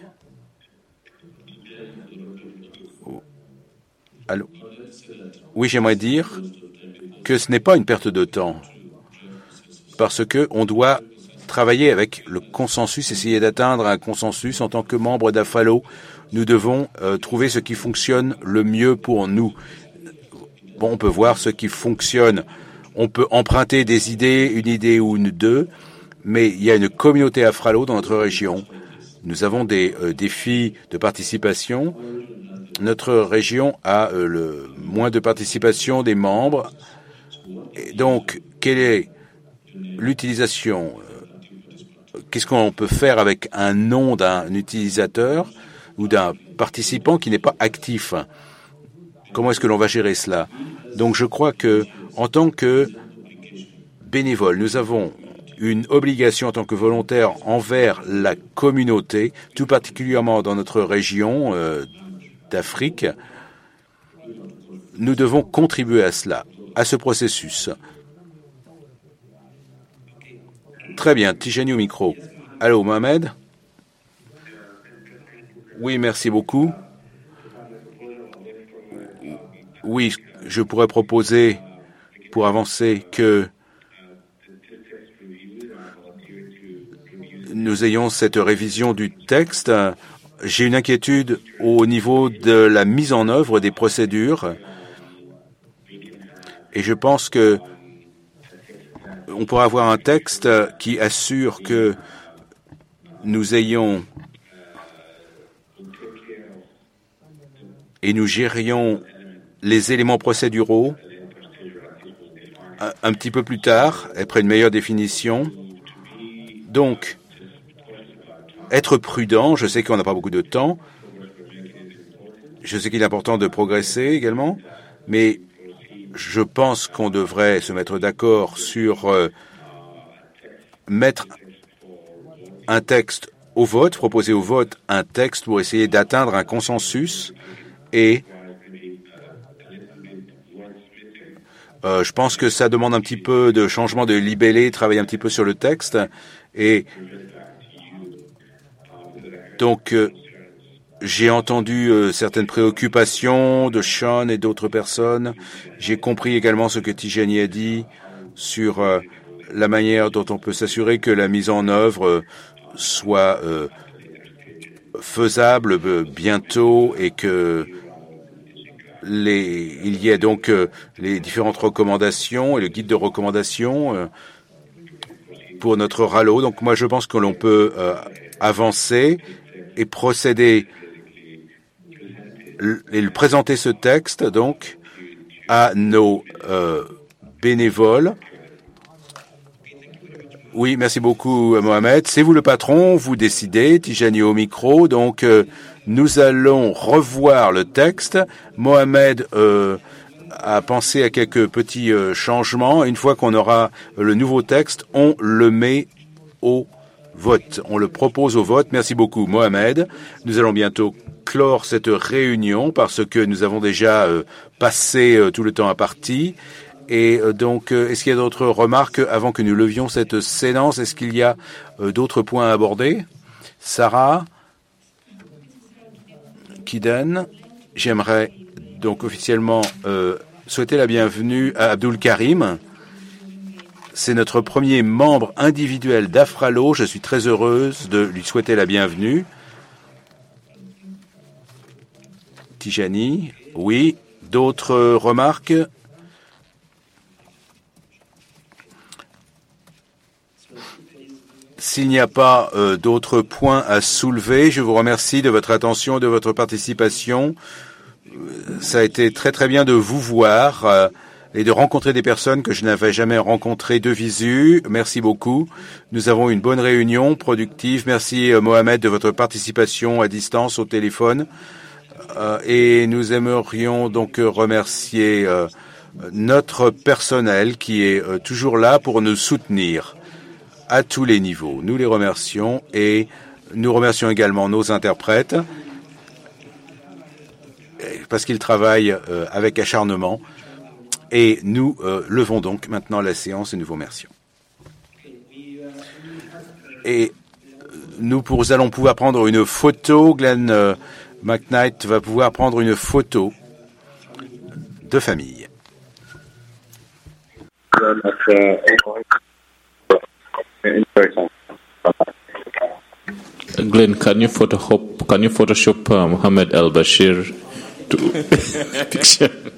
Allô. Oui, j'aimerais dire que ce n'est pas une perte de temps parce que on doit travailler avec le consensus, essayer d'atteindre un consensus en tant que membre d'Afalo. Nous devons euh, trouver ce qui fonctionne le mieux pour nous. Bon, on peut voir ce qui fonctionne. On peut emprunter des idées, une idée ou une deux, mais il y a une communauté Afralo dans notre région. Nous avons des euh, défis de participation. Notre région a euh, le moins de participation des membres. Et donc, quelle est l'utilisation? Qu'est-ce qu'on peut faire avec un nom d'un utilisateur ou d'un participant qui n'est pas actif? Comment est-ce que l'on va gérer cela? Donc je crois que, en tant que bénévole, nous avons une obligation en tant que volontaire envers la communauté, tout particulièrement dans notre région euh, d'Afrique. Nous devons contribuer à cela, à ce processus. Très bien, Tijani au micro. Allô, Mohamed? Oui, merci beaucoup. Oui, je pourrais proposer, pour avancer, que nous ayons cette révision du texte. J'ai une inquiétude au niveau de la mise en œuvre des procédures. Et je pense que on pourra avoir un texte qui assure que nous ayons et nous gérions les éléments procéduraux un, un petit peu plus tard, après une meilleure définition. Donc, être prudent, je sais qu'on n'a pas beaucoup de temps, je sais qu'il est important de progresser également, mais je pense qu'on devrait se mettre d'accord sur euh, mettre un texte au vote, proposer au vote un texte pour essayer d'atteindre un consensus et euh, je pense que ça demande un petit peu de changement de libellé, travailler un petit peu sur le texte et donc euh, j'ai entendu euh, certaines préoccupations de Sean et d'autres personnes. J'ai compris également ce que Tijani a dit sur euh, la manière dont on peut s'assurer que la mise en œuvre euh, soit euh, faisable euh, bientôt et que les, il y ait donc euh, les différentes recommandations et le guide de recommandations euh, pour notre R A L O. Donc moi je pense que l'on peut euh, avancer et procéder et présenter ce texte donc à nos euh, bénévoles. Oui, merci beaucoup Mohamed. C'est vous le patron, vous décidez, Tijani au micro. Donc euh, nous allons revoir le texte. Mohamed euh, a pensé à quelques petits euh, changements. Une fois qu'on aura le nouveau texte, on le met au vote. On le propose au vote. Merci beaucoup Mohamed. Nous allons bientôt clore cette réunion parce que nous avons déjà euh, passé euh, tout le temps imparti. Et euh, donc, euh, est-ce qu'il y a d'autres remarques avant que nous levions cette séance? Est-ce qu'il y a euh, d'autres points à aborder? Sarah, Kiden, j'aimerais donc officiellement euh, souhaiter la bienvenue à Abdul Karim. C'est notre premier membre individuel d'Afralo. Je suis très heureuse de lui souhaiter la bienvenue. Tijani, oui. D'autres remarques? S'il n'y a pas euh, d'autres points à soulever, je vous remercie de votre attention et de votre participation. Ça a été très très bien de vous voir euh, et de rencontrer des personnes que je n'avais jamais rencontrées de visu. Merci beaucoup. Nous avons une bonne réunion productive. Merci euh, Mohamed de votre participation à distance au téléphone. Euh, et nous aimerions donc remercier euh, notre personnel qui est euh, toujours là pour nous soutenir à tous les niveaux. Nous les remercions et nous remercions également nos interprètes parce qu'ils travaillent euh, avec acharnement. Et nous euh, levons donc maintenant la séance et nous vous remercions. Et nous pour, allons pouvoir prendre une photo. Glenn euh, McKnight va pouvoir prendre une photo de famille. Glenn, can you photoshop, can you Photoshop uh, Mohammed Al Bashir to picture?